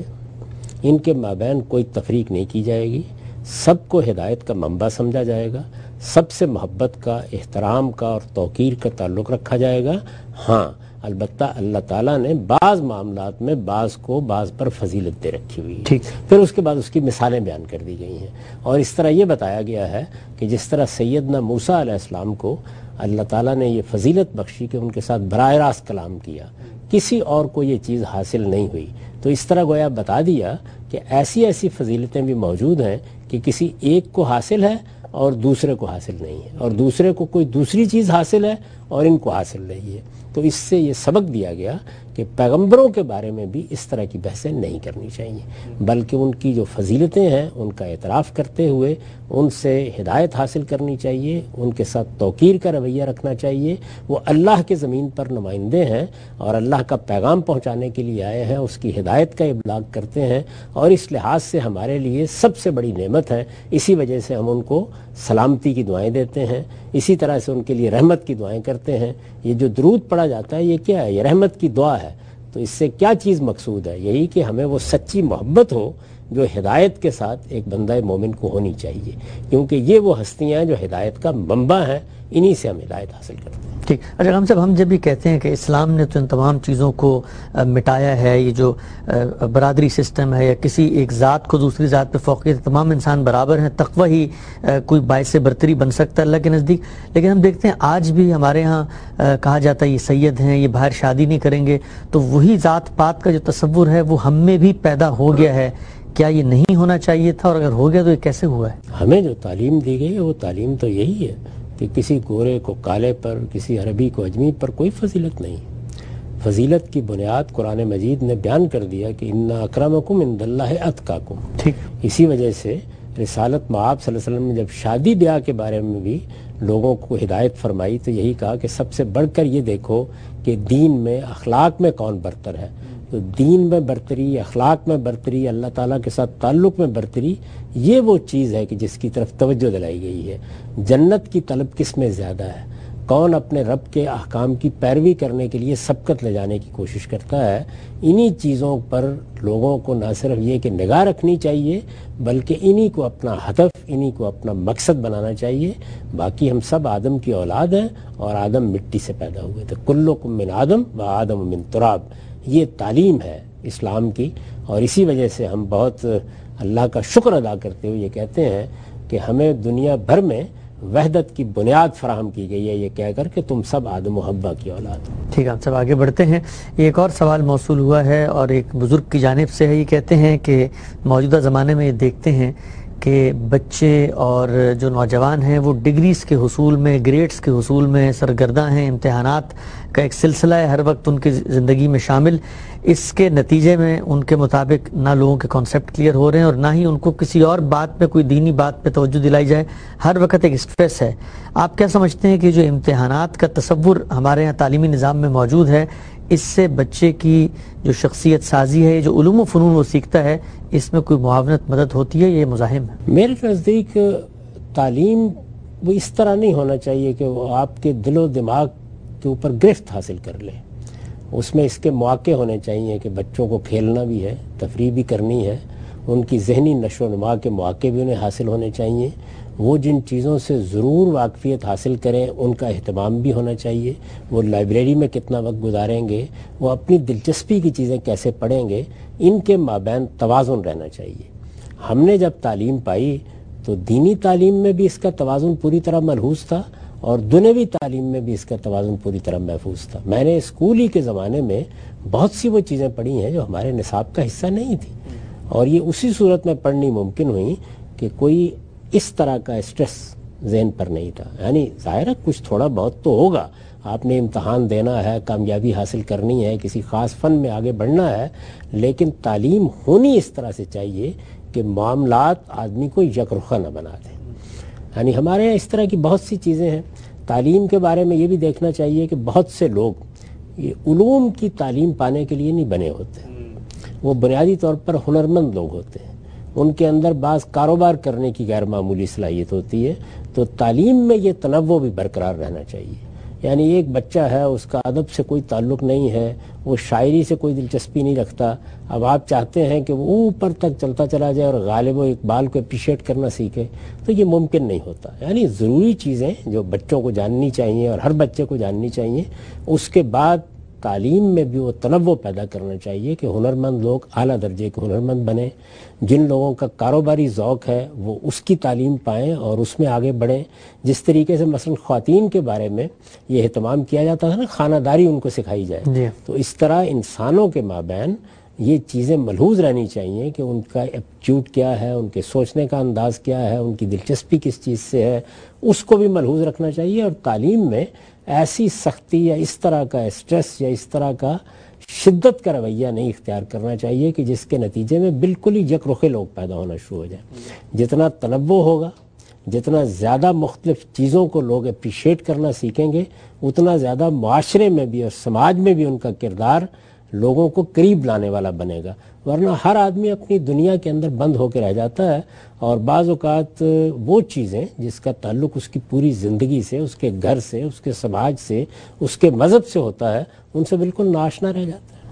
ان کے مابین کوئی تفریق نہیں کی جائے گی، سب کو ہدایت کا منبع سمجھا جائے گا، سب سے محبت کا، احترام کا اور توقیر کا تعلق رکھا جائے گا. ہاں البتہ اللہ تعالیٰ نے بعض معاملات میں بعض کو بعض پر فضیلت دے رکھی ہوئی ہے. پھر اس کے بعد اس کی مثالیں بیان کر دی گئی ہیں، اور اس طرح یہ بتایا گیا ہے کہ جس طرح سیدنا موسیٰ علیہ السلام کو اللہ تعالیٰ نے یہ فضیلت بخشی کہ ان کے ساتھ براہ راست کلام کیا، کسی اور کو یہ چیز حاصل نہیں ہوئی. تو اس طرح گویا بتا دیا کہ ایسی ایسی فضیلتیں بھی موجود ہیں کہ کسی ایک کو حاصل ہے اور دوسرے کو حاصل نہیں ہے، اور دوسرے کو کوئی دوسری چیز حاصل ہے اور ان کو حاصل نہیں ہے. تو اس سے یہ سبق دیا گیا کہ پیغمبروں کے بارے میں بھی اس طرح کی بحثیں نہیں کرنی چاہیے، بلکہ ان کی جو فضیلتیں ہیں ان کا اعتراف کرتے ہوئے ان سے ہدایت حاصل کرنی چاہیے، ان کے ساتھ توقیر کا رویہ رکھنا چاہیے. وہ اللہ کے زمین پر نمائندے ہیں اور اللہ کا پیغام پہنچانے کے لیے آئے ہیں، اس کی ہدایت کا ابلاغ کرتے ہیں، اور اس لحاظ سے ہمارے لیے سب سے بڑی نعمت ہے. اسی وجہ سے ہم ان کو سلامتی کی دعائیں دیتے ہیں، اسی طرح سے ان کے لیے رحمت کی دعائیں کرتے ہیں. یہ جو درود پڑھا جاتا ہے یہ کیا ہے؟ یہ رحمت کی دعا ہے. تو اس سے کیا چیز مقصود ہے؟ یہی کہ ہمیں وہ سچی محبت ہو جو ہدایت کے ساتھ ایک بندہ مومن کو ہونی چاہیے، کیونکہ یہ وہ ہستیاں ہیں جو ہدایت کا منبع ہیں، انہی سے ہم ہدایت حاصل کرتے ہیں۔ ٹھیک، اچھا غام صاحب، ہم جب بھی کہتے ہیں کہ اسلام نے تو ان تمام چیزوں کو مٹایا ہے، یہ جو برادری سسٹم ہے یا کسی ایک ذات کو دوسری ذات پہ فوقیت، تمام انسان برابر ہیں، تقوی ہی کوئی باعث برتری بن سکتا ہے اللہ کے نزدیک، لیکن ہم دیکھتے ہیں آج بھی ہمارے ہاں کہا جاتا ہے یہ سید ہیں، یہ باہر شادی نہیں کریں گے، تو وہی ذات پات کا جو تصور ہے وہ ہم میں بھی پیدا ہو گیا ہے۔ کیا یہ نہیں ہونا چاہیے تھا، اور اگر ہو گیا تو یہ کیسے ہوا ہے؟ ہمیں جو تعلیم دی گئی ہے وہ تعلیم تو یہی ہے کہ کسی گورے کو کالے پر، کسی عربی کو اجمی پر کوئی فضیلت نہیں۔ فضیلت کی بنیاد قرآن مجید نے بیان کر دیا کہ ان اکرمکم عند اللہ اتقاکم۔ ٹھیک، اسی وجہ سے رسالت مآب صلی اللہ علیہ وسلم نے جب شادی بیاہ کے بارے میں بھی لوگوں کو ہدایت فرمائی تو یہی کہا کہ سب سے بڑھ کر یہ دیکھو کہ دین میں، اخلاق میں کون برتر ہے۔ تو دین میں برتری، اخلاق میں برتری، اللہ تعالیٰ کے ساتھ تعلق میں برتری، یہ وہ چیز ہے کہ جس کی طرف توجہ دلائی گئی ہے۔ جنت کی طلب کس میں زیادہ ہے؟ کون اپنے رب کے احکام کی پیروی کرنے کے لیے سبقت لے جانے کی کوشش کرتا ہے؟ انہی چیزوں پر لوگوں کو نہ صرف یہ کہ نگاہ رکھنی چاہیے، بلکہ انہی کو اپنا ہدف، انہی کو اپنا مقصد بنانا چاہیے۔ باقی ہم سب آدم کی اولاد ہیں، اور آدم مٹی سے پیدا ہوئے تھے، کلکم من آدم و آدم من تراب۔ یہ تعلیم ہے اسلام کی، اور اسی وجہ سے ہم بہت اللہ کا شکر ادا کرتے ہوئے یہ کہتے ہیں کہ ہمیں دنیا بھر میں وحدت کی بنیاد فراہم کی گئی ہے، یہ کہہ کر کہ تم سب آدم و حوا کی اولاد ہو۔ ٹھیک ہے، ہم سب آگے بڑھتے ہیں۔ ایک اور سوال موصول ہوا ہے اور ایک بزرگ کی جانب سے ہے، یہ کہتے ہیں کہ موجودہ زمانے میں یہ دیکھتے ہیں کہ بچے اور جو نوجوان ہیں وہ ڈگریز کے حصول میں، گریڈز کے حصول میں سرگرداں ہیں، امتحانات کا ایک سلسلہ ہے ہر وقت ان کی زندگی میں شامل۔ اس کے نتیجے میں ان کے مطابق نہ لوگوں کے کانسیپٹ کلیئر ہو رہے ہیں، اور نہ ہی ان کو کسی اور بات پہ، کوئی دینی بات پہ توجہ دلائی جائے، ہر وقت ایک اسٹریس ہے۔ آپ کیا سمجھتے ہیں کہ جو امتحانات کا تصور ہمارے ہاں تعلیمی نظام میں موجود ہے، اس سے بچے کی جو شخصیت سازی ہے، جو علوم و فنون وہ سیکھتا ہے، اس میں کوئی معاونت مدد ہوتی ہے، یہ مزاحم ہے؟ میرے نزدیک تعلیم وہ اس طرح نہیں ہونا چاہیے کہ وہ آپ کے دل و دماغ کے اوپر گرفت حاصل کر لے۔ اس میں اس کے مواقع ہونے چاہیے کہ بچوں کو کھیلنا بھی ہے، تفریح بھی کرنی ہے، ان کی ذہنی نشو و نما کے مواقع بھی انہیں حاصل ہونے چاہیے۔ وہ جن چیزوں سے ضرور واقفیت حاصل کریں ان کا اہتمام بھی ہونا چاہیے۔ وہ لائبریری میں کتنا وقت گزاریں گے، وہ اپنی دلچسپی کی چیزیں کیسے پڑھیں گے، ان کے مابین توازن رہنا چاہیے۔ ہم نے جب تعلیم پائی تو دینی تعلیم میں بھی اس کا توازن پوری طرح ملحوظ تھا، اور دنیوی تعلیم میں بھی اس کا توازن پوری طرح محفوظ تھا۔ میں نے اسکولی کے زمانے میں بہت سی وہ چیزیں پڑھی ہیں جو ہمارے نصاب کا حصہ نہیں تھی، اور یہ اسی صورت میں پڑھنی ممکن ہوئی کہ کوئی اس طرح کا اسٹریس ذہن پر نہیں تھا۔ یعنی ظاہر ہے کچھ تھوڑا بہت تو ہوگا، آپ نے امتحان دینا ہے، کامیابی حاصل کرنی ہے، کسی خاص فن میں آگے بڑھنا ہے، لیکن تعلیم ہونی اس طرح سے چاہیے کہ معاملات آدمی کو یکرخا نہ بنا دیں۔ یعنی ہمارے یہاں اس طرح کی بہت سی چیزیں ہیں۔ تعلیم کے بارے میں یہ بھی دیکھنا چاہیے کہ بہت سے لوگ یہ علوم کی تعلیم پانے کے لیے نہیں بنے ہوتے، وہ بنیادی طور پر ہنرمند لوگ ہوتے ہیں، ان کے اندر بعض کاروبار کرنے کی غیر معمولی صلاحیت ہوتی ہے۔ تو تعلیم میں یہ تنوع بھی برقرار رہنا چاہیے۔ یعنی ایک بچہ ہے، اس کا ادب سے کوئی تعلق نہیں ہے، وہ شاعری سے کوئی دلچسپی نہیں رکھتا، اب آپ چاہتے ہیں کہ وہ اوپر تک چلتا چلا جائے اور غالب و اقبال کو اپریشیٹ کرنا سیکھے، تو یہ ممکن نہیں ہوتا۔ یعنی ضروری چیزیں جو بچوں کو جاننی چاہیے اور ہر بچے کو جاننی چاہیے، اس کے بعد تعلیم میں بھی وہ تنوع پیدا کرنا چاہیے کہ ہنرمند لوگ اعلیٰ درجے کے ہنرمند بنیں، جن لوگوں کا کاروباری ذوق ہے وہ اس کی تعلیم پائیں اور اس میں آگے بڑھیں۔ جس طریقے سے مثلا خواتین کے بارے میں یہ اہتمام کیا جاتا تھا نا، خانہ داری ان کو سکھائی جائے، جی۔ تو اس طرح انسانوں کے مابین یہ چیزیں ملحوظ رہنی چاہیے کہ ان کا ایپٹیوڈ کیا ہے، ان کے سوچنے کا انداز کیا ہے، ان کی دلچسپی کس چیز سے ہے، اس کو بھی ملحوظ رکھنا چاہیے۔ اور تعلیم میں ایسی سختی یا اس طرح کا اسٹریس یا اس طرح کا شدت کا رویہ نہیں اختیار کرنا چاہیے کہ جس کے نتیجے میں بالکل ہی یک رخے لوگ پیدا ہونا شروع ہو جائیں۔ جتنا تنوع ہوگا، جتنا زیادہ مختلف چیزوں کو لوگ اپریشیٹ کرنا سیکھیں گے، اتنا زیادہ معاشرے میں بھی اور سماج میں بھی ان کا کردار لوگوں کو قریب لانے والا بنے گا۔ ورنہ ہر آدمی اپنی دنیا کے اندر بند ہو کے رہ جاتا ہے، اور بعض اوقات وہ چیزیں جس کا تعلق اس کی پوری زندگی سے، اس کے گھر سے، اس کے سماج سے، اس کے مذہب سے ہوتا ہے، ان سے بالکل ناآشنا رہ جاتا ہے۔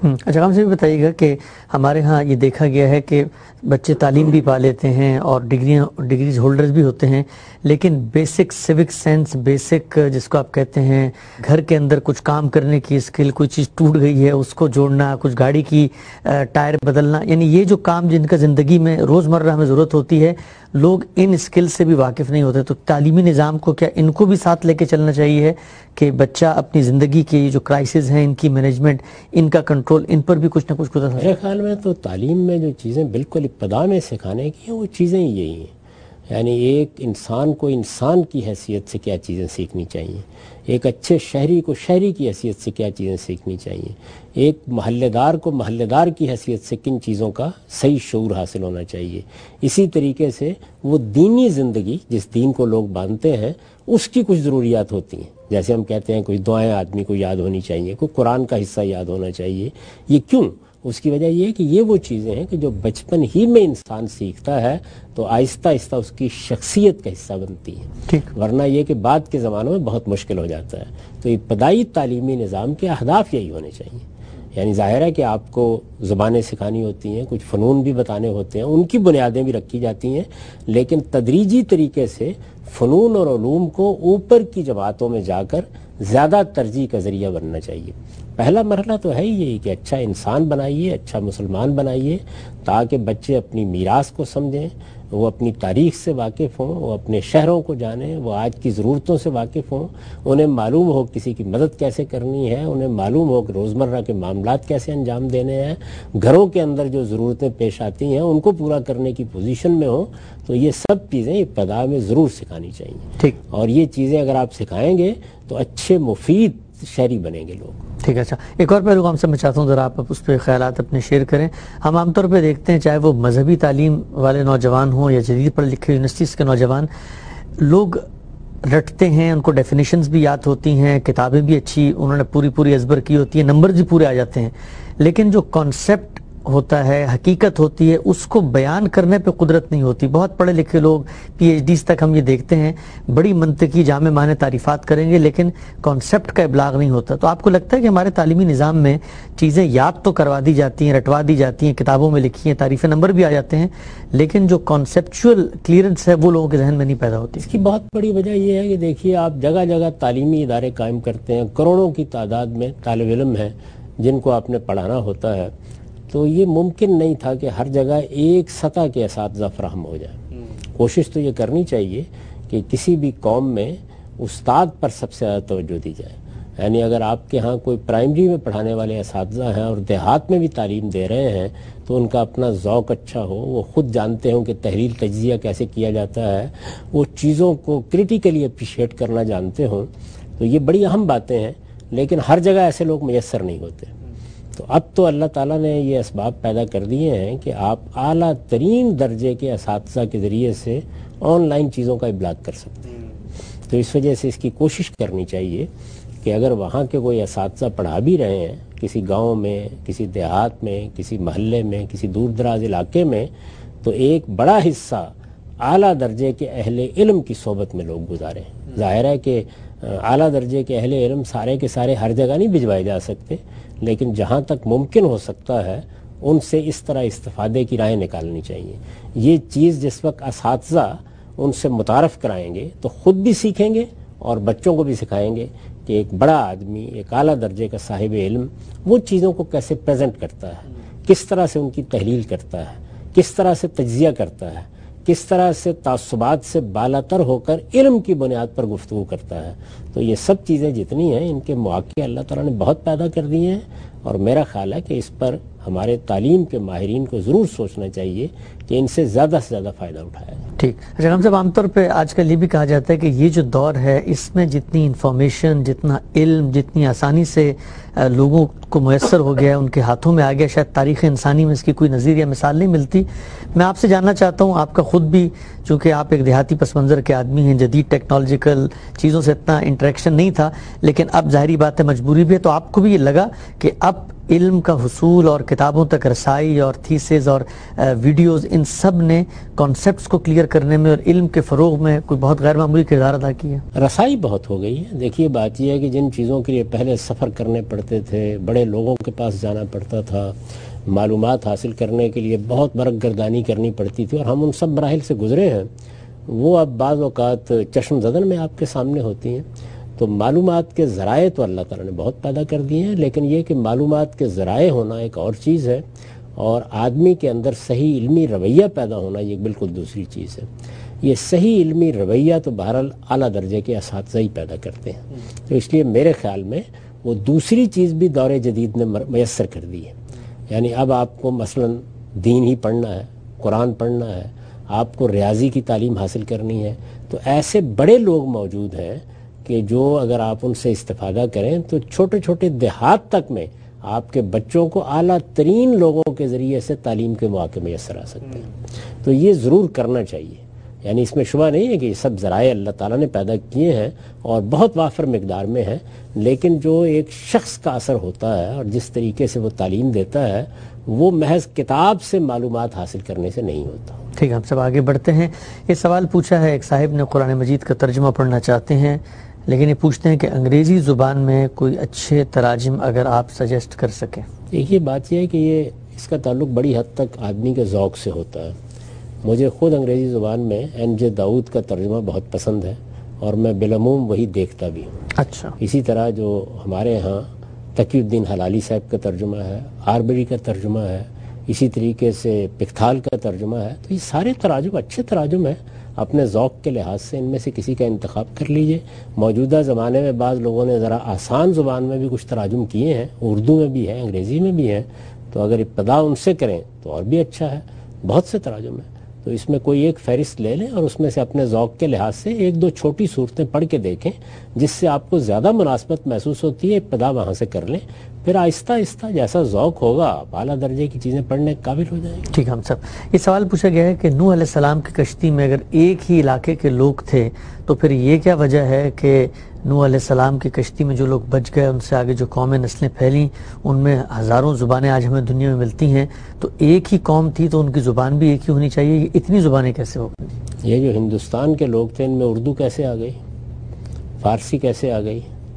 اچھا ہم سے بھی بتائیے گا کہ ہمارے ہاں یہ دیکھا گیا ہے کہ بچے تعلیم بھی پا لیتے ہیں اور ڈگریاں ڈگریز ہولڈرز بھی ہوتے ہیں، لیکن بیسک سیوک سینس، بیسک جس کو آپ کہتے ہیں گھر کے اندر کچھ کام کرنے کی اسکل، کوئی چیز ٹوٹ گئی ہے اس کو جوڑنا، کچھ گاڑی کی ٹائر بدلنا، یعنی یہ جو کام جن کا زندگی میں روزمرہ ہمیں ضرورت ہوتی ہے، لوگ ان اسکل سے بھی واقف نہیں ہوتے. تو تعلیمی نظام کو کیا ان کو بھی ساتھ لے کے چلنا چاہیے کہ بچہ اپنی زندگی کی جو کرائسس ہیں ان کی مینجمنٹ، ان کا کنٹرول، ان پر بھی کچھ نہ کچھ گزر؟ میرے خیال میں تو تعلیم میں جو چیزیں بالکل ابتدا میں سکھانے کی ہیں وہ چیزیں یہی ہیں. یعنی ایک انسان کو انسان کی حیثیت سے کیا چیزیں سیکھنی چاہیے، ایک اچھے شہری کو شہری کی حیثیت سے کیا چیزیں سیکھنی چاہیے، ایک محلے دار کو محلے دار کی حیثیت سے کن چیزوں کا صحیح شعور حاصل ہونا چاہیے. اسی طریقے سے وہ دینی زندگی جس دین کو لوگ مانتے ہیں اس کی کچھ ضروریات ہوتی ہیں. جیسے ہم کہتے ہیں کوئی دعائیں آدمی کو یاد ہونی چاہیے، کوئی قرآن کا حصہ یاد ہونا چاہیے. یہ کیوں؟ اس کی وجہ یہ ہے کہ یہ وہ چیزیں ہیں کہ جو بچپن ہی میں انسان سیکھتا ہے تو آہستہ آہستہ اس کی شخصیت کا حصہ بنتی ہے، ورنہ یہ کہ بعد کے زمانوں میں بہت مشکل ہو جاتا ہے. تو ابتدائی تعلیمی نظام کے اہداف یہی ہونے چاہیے. یعنی ظاہر ہے کہ آپ کو زبانیں سکھانی ہوتی ہیں، کچھ فنون بھی بتانے ہوتے ہیں، ان کی بنیادیں بھی رکھی جاتی ہیں، لیکن تدریجی طریقے سے فنون اور علوم کو اوپر کی جماعتوں میں جا کر زیادہ ترجیح کا ذریعہ بننا چاہیے. پہلا مرحلہ تو ہے یہی کہ اچھا انسان بنائیے، اچھا مسلمان بنائیے، تاکہ بچے اپنی میراث کو سمجھیں، وہ اپنی تاریخ سے واقف ہوں، وہ اپنے شہروں کو جانیں، وہ آج کی ضرورتوں سے واقف ہوں، انہیں معلوم ہو کسی کی مدد کیسے کرنی ہے، انہیں معلوم ہو کہ روزمرہ کے معاملات کیسے انجام دینے ہیں، گھروں کے اندر جو ضرورتیں پیش آتی ہیں ان کو پورا کرنے کی پوزیشن میں ہوں. تو یہ سب چیزیں ابتدا میں ضرور سکھانی چاہیے. ٹھیک. اور یہ چیزیں اگر آپ سکھائیں گے تو اچھے مفید شہری بنیں گے لوگ. ٹھیک ہے. اچھا ایک اور پہلو ہم سے میں چاہتا ہوں ذرا آپ اس پہ خیالات اپنے شیئر کریں. ہم عام طور پہ دیکھتے ہیں چاہے وہ مذہبی تعلیم والے نوجوان ہوں یا جدید پڑھے لکھے یونیورسٹیز کے نوجوان، لوگ رٹتے ہیں، ان کو ڈیفینیشنز بھی یاد ہوتی ہیں، کتابیں بھی اچھی انہوں نے پوری پوری ازبر کی ہوتی ہیں، نمبر بھی پورے آ جاتے ہیں، لیکن جو کانسیپٹ ہوتا ہے، حقیقت ہوتی ہے، اس کو بیان کرنے پہ قدرت نہیں ہوتی. بہت پڑھے لکھے لوگ پی ایچ ڈیز تک ہم یہ دیکھتے ہیں بڑی منطقی جامع معنی تعریفات کریں گے لیکن کانسیپٹ کا ابلاغ نہیں ہوتا. تو آپ کو لگتا ہے کہ ہمارے تعلیمی نظام میں چیزیں یاد تو کروا دی جاتی ہیں، رٹوا دی جاتی ہیں، کتابوں میں لکھی ہیں، تعریف نمبر بھی آ جاتے ہیں، لیکن جو کانسیپچول کلیئرنس ہے وہ لوگوں کے ذہن میں نہیں پیدا ہوتی؟ اس کی بہت بڑی وجہ یہ ہے کہ دیکھیے آپ جگہ جگہ تعلیمی ادارے قائم کرتے ہیں، کروڑوں کی تعداد میں طالب علم ہیں جن کو آپ نے پڑھانا ہوتا ہے، تو یہ ممکن نہیں تھا کہ ہر جگہ ایک سطح کے اساتذہ فراہم ہو جائے. کوشش تو یہ کرنی چاہیے کہ کسی بھی قوم میں استاد پر سب سے زیادہ توجہ دی جائے. یعنی اگر آپ کے ہاں کوئی پرائمری میں پڑھانے والے اساتذہ ہیں اور دیہات میں بھی تعلیم دے رہے ہیں تو ان کا اپنا ذوق اچھا ہو، وہ خود جانتے ہوں کہ تحلیل تجزیہ کیسے کیا جاتا ہے، وہ چیزوں کو کریٹیکلی اپریشیٹ کرنا جانتے ہوں، تو یہ بڑی اہم باتیں ہیں. لیکن ہر جگہ ایسے لوگ میسر نہیں ہوتے. تو اب تو اللہ تعالیٰ نے یہ اسباب پیدا کر دیے ہیں کہ آپ اعلیٰ ترین درجے کے اساتذہ کے ذریعے سے آن لائن چیزوں کا ابلاغ کر سکتے ہیں. تو اس وجہ سے اس کی کوشش کرنی چاہیے کہ اگر وہاں کے کوئی اساتذہ پڑھا بھی رہے ہیں کسی گاؤں میں، کسی دیہات میں، کسی محلے میں، کسی دور دراز علاقے میں، تو ایک بڑا حصہ اعلیٰ درجے کے اہل علم کی صحبت میں لوگ گزاریں. ظاہر ہے کہ اعلیٰ درجے کے اہل علم سارے کے سارے ہر جگہ نہیں بھجوائے جا سکتے، لیکن جہاں تک ممکن ہو سکتا ہے ان سے اس طرح استفادے کی راہیں نکالنی چاہیے. یہ چیز جس وقت اساتذہ ان سے متعارف کرائیں گے تو خود بھی سیکھیں گے اور بچوں کو بھی سکھائیں گے کہ ایک بڑا آدمی، ایک اعلیٰ درجے کا صاحب علم وہ چیزوں کو کیسے پریزنٹ کرتا ہے، کس طرح سے ان کی تحلیل کرتا ہے، کس طرح سے تجزیہ کرتا ہے، کس طرح سے تعصبات سے بالاتر ہو کر علم کی بنیاد پر گفتگو کرتا ہے. تو یہ سب چیزیں جتنی ہیں ان کے مواقع اللہ تعالیٰ نے بہت پیدا کر دیے ہیں، اور میرا خیال ہے کہ اس پر ہمارے تعلیم کے ماہرین کو ضرور سوچنا چاہیے کہ ان سے زیادہ سے زیادہ فائدہ اٹھایا جائے. ٹھیک. اچھا ہم صاحب عام طور پہ آج کل یہ بھی کہا جاتا ہے کہ یہ جو دور ہے اس میں جتنی انفارمیشن، جتنا علم، جتنی آسانی سے لوگوں کو میسر ہو گیا، ان کے ہاتھوں میں آ گیا، شاید تاریخ انسانی میں اس کی کوئی نظیر یا مثال نہیں ملتی. میں آپ سے جاننا چاہتا ہوں، آپ کا خود بھی چونکہ آپ ایک دیہاتی پس منظر کے آدمی ہیں، جدید ٹیکنالوجیکل چیزوں سے اتنا انٹریکشن نہیں تھا، لیکن اب ظاہری بات ہے مجبوری بھی ہے، تو آپ کو بھی یہ لگا کہ اب علم کا حصول اور کتابوں تک رسائی اور تھیسز اور ویڈیوز، ان سب نے کانسیپٹس کو کلیئر کرنے میں اور علم کے فروغ میں کوئی بہت غیر معمولی کردار ادا کیا ہے؟ رسائی بہت ہو گئی ہے. دیکھیے بات یہ ہے کہ جن چیزوں کے لیے پہلے سفر کرنے پڑتے تھے، بڑے لوگوں کے پاس جانا پڑتا تھا، معلومات حاصل کرنے کے لیے بہت برق گردانی کرنی پڑتی تھی، اور ہم ان سب مراحل سے گزرے ہیں، وہ اب بعض اوقات چشم زدن میں آپ کے سامنے ہوتی ہیں. تو معلومات کے ذرائع تو اللہ تعالیٰ نے بہت پیدا کر دیے ہیں، لیکن یہ کہ معلومات کے ذرائع ہونا ایک اور چیز ہے، اور آدمی کے اندر صحیح علمی رویہ پیدا ہونا یہ بالکل دوسری چیز ہے. یہ صحیح علمی رویہ تو بہرحال اعلیٰ درجے کے اساتذہ ہی پیدا کرتے ہیں. تو اس لیے میرے خیال میں وہ دوسری چیز بھی دور جدید نے میسر کر دی ہے. یعنی اب آپ کو مثلاً دین ہی پڑھنا ہے، قرآن پڑھنا ہے، آپ کو ریاضی کی تعلیم حاصل کرنی ہے، تو ایسے بڑے لوگ موجود ہیں کہ جو اگر آپ ان سے استفادہ کریں تو چھوٹے چھوٹے دیہات تک میں آپ کے بچوں کو اعلیٰ ترین لوگوں کے ذریعے سے تعلیم کے مواقع میسر آ سکتے ہیں. تو یہ ضرور کرنا چاہیے. یعنی اس میں شبہ نہیں ہے کہ یہ سب ذرائع اللہ تعالیٰ نے پیدا کیے ہیں اور بہت وافر مقدار میں ہیں، لیکن جو ایک شخص کا اثر ہوتا ہے اور جس طریقے سے وہ تعلیم دیتا ہے وہ محض کتاب سے معلومات حاصل کرنے سے نہیں ہوتا. ٹھیک ہے، ہم سب آگے بڑھتے ہیں. یہ سوال پوچھا ہے ایک صاحب نے، قرآن مجید کا ترجمہ پڑھنا چاہتے ہیں، لیکن یہ پوچھتے ہیں کہ انگریزی زبان میں کوئی اچھے تراجم اگر آپ سجیسٹ کر سکیں. ایک یہ بات یہ ہے کہ یہ اس کا تعلق بڑی حد تک آدمی کے ذوق سے ہوتا ہے. مجھے خود انگریزی زبان میں این جے داؤد کا ترجمہ بہت پسند ہے، اور میں بالعموم وہی دیکھتا بھی ہوں. اچھا. اسی طرح جو ہمارے ہاں تقی الدین حلالی صاحب کا ترجمہ ہے، آربری کا ترجمہ ہے، اسی طریقے سے پکتھال کا ترجمہ ہے، تو یہ سارے تراجم اچھے تراجم ہیں. اپنے ذوق کے لحاظ سے ان میں سے کسی کا انتخاب کر لیجئے. موجودہ زمانے میں بعض لوگوں نے ذرا آسان زبان میں بھی کچھ تراجم کیے ہیں، اردو میں بھی ہیں، انگریزی میں بھی ہیں، تو اگر ابتدا ان سے کریں تو اور بھی اچھا ہے. بہت سے تراجم ہیں، تو اس میں کوئی ایک فہرست لے لیں اور اس میں سے اپنے ذوق کے لحاظ سے ایک دو چھوٹی صورتیں پڑھ کے دیکھیں جس سے آپ کو زیادہ مناسبت محسوس ہوتی ہے. ابتدا وہاں سے کر لیں، پھر آہستہ آہستہ جیسا ذوق ہوگا آپ اعلیٰ درجے کی چیزیں پڑھنے کے قابل ہو جائیں گے. ٹھیک ہے. ہم سب یہ سوال پوچھا گیا ہے کہ نوح علیہ السلام کی کشتی میں اگر ایک ہی علاقے کے لوگ تھے تو پھر یہ کیا وجہ ہے کہ نوح علیہ السلام کی کشتی میں جو لوگ بچ گئے ان سے آگے جو قومیں نسلیں پھیلیں ان میں ہزاروں زبانیں آج ہمیں دنیا میں ملتی ہیں، تو ایک ہی قوم تھی تو ان کی زبان بھی ایک ہی ہونی چاہیے، یہ اتنی زبانیں کیسے ہو گئی؟ یہ جو ہندوستان کے لوگ تھے ان میں اردو کیسے آ گئی، فارسی کیسے آ گئی؟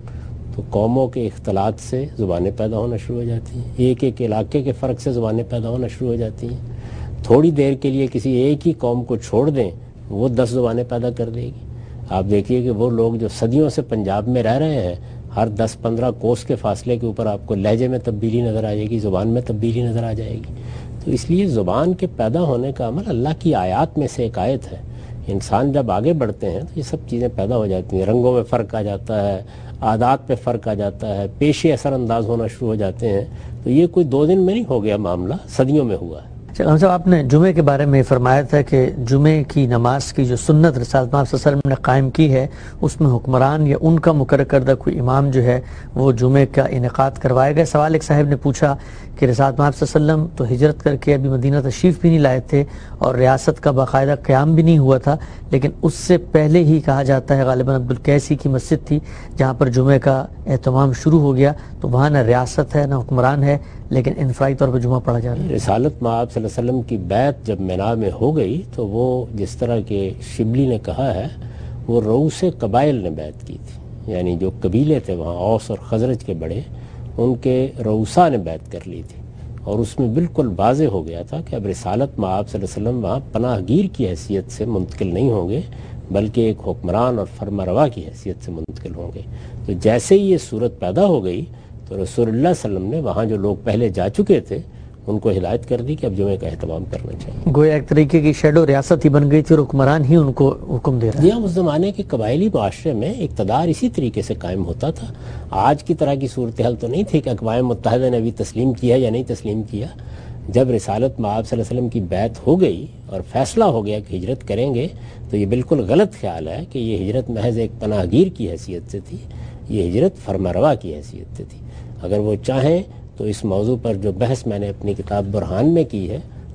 تو قوموں کے اختلاط سے زبانیں پیدا ہونا شروع ہو جاتی ہیں، ایک ایک علاقے کے فرق سے زبانیں پیدا ہونا شروع ہو جاتی ہیں. تھوڑی دیر کے لیے کسی ایک ہی قوم کو چھوڑ دیں وہ دس زبانیں پیدا کر دے گی. آپ دیکھیے کہ وہ لوگ جو صدیوں سے پنجاب میں رہ رہے ہیں، ہر دس پندرہ کوس کے فاصلے کے اوپر آپ کو لہجے میں تبدیلی نظر آ جائے گی، زبان میں تبدیلی نظر آ جائے گی. تو اس لیے زبان کے پیدا ہونے کا عمل اللہ کی آیات میں سے ایک آیت ہے. انسان جب آگے بڑھتے ہیں تو یہ سب چیزیں پیدا ہو جاتی ہیں، رنگوں میں فرق آ جاتا ہے، عادات پہ فرق آ جاتا ہے، پیشے اثر انداز ہونا شروع ہو جاتے ہیں. تو یہ کوئی دو دن میں نہیں ہو گیا معاملہ، صدیوں میں ہوا ہے. ہم صاحب آپ نے جمعے کے بارے میں فرمایا تھا کہ جمعے کی نماز کی جو سنت رسالت محمد صلی اللہ علیہ وسلم نے قائم کی ہے اس میں حکمران یا ان کا مقرر کردہ کوئی امام جو ہے وہ جمعے کا انعقاد کروائے گا. سوال ایک صاحب نے پوچھا کہ رسالت محمد صلی اللہ علیہ وسلم تو ہجرت کر کے ابھی مدینہ تشریف بھی نہیں لائے تھے اور ریاست کا باقاعدہ قیام بھی نہیں ہوا تھا، لیکن اس سے پہلے ہی کہا جاتا ہے غالباً عبدالقیسی کی مسجد تھی جہاں پر جمعے کا اہتمام شروع ہو گیا، تو وہاں نہ ریاست ہے نہ حکمران ہے لیکن انفرادی طور پر جمعہ پڑھا جا رہا ہے. رسالت مآب صلی اللہ علیہ وسلم کی بیعت جب مینا میں ہو گئی تو وہ جس طرح کے شبلی نے کہا ہے وہ رؤوس قبائل نے بیعت کی تھی، یعنی جو قبیلے تھے وہاں اوس اور خزرج کے بڑے ان کے رؤسا نے بیعت کر لی تھی، اور اس میں بالکل واضح ہو گیا تھا کہ اب رسالت مآب صلی اللہ علیہ وسلم وہاں پناہ گیر کی حیثیت سے منتقل نہیں ہوں گے بلکہ ایک حکمران اور فرما روا کی حیثیت سے منتقل ہوں گے. تو جیسے ہی یہ صورت پیدا ہو گئی تو رسول اللہ صلی اللہ علیہ وسلم نے وہاں جو لوگ پہلے جا چکے تھے ان کو ہدایت کر دی کہ اب جمعے کا اہتمام کرنا چاہیے. گویا ایک طریقے کی شیڈو ریاست ہی بن گئی تھی اور حکمران ہی ان کو حکم دے رہا ہے. جی ہاں، اس زمانے کے قبائلی معاشرے میں اقتدار اسی طریقے سے قائم ہوتا تھا. آج کی طرح کی صورتحال تو نہیں تھی کہ اقوام متحدہ نے ابھی تسلیم کیا یا نہیں تسلیم کیا. جب رسالت مآب صلی اللہ علیہ وسلم کی بیعت ہو گئی اور فیصلہ ہو گیا کہ ہجرت کریں گے تو یہ بالکل غلط خیال ہے کہ یہ ہجرت محض ایک پناہ گیر کی حیثیت سے تھی، یہ ہجرت فرما روا کی حیثیت سے تھی. اگر وہ چاہیں تو اس موضوع پر جو بحث میں نے اپنی کتاب برہان میں کی ہے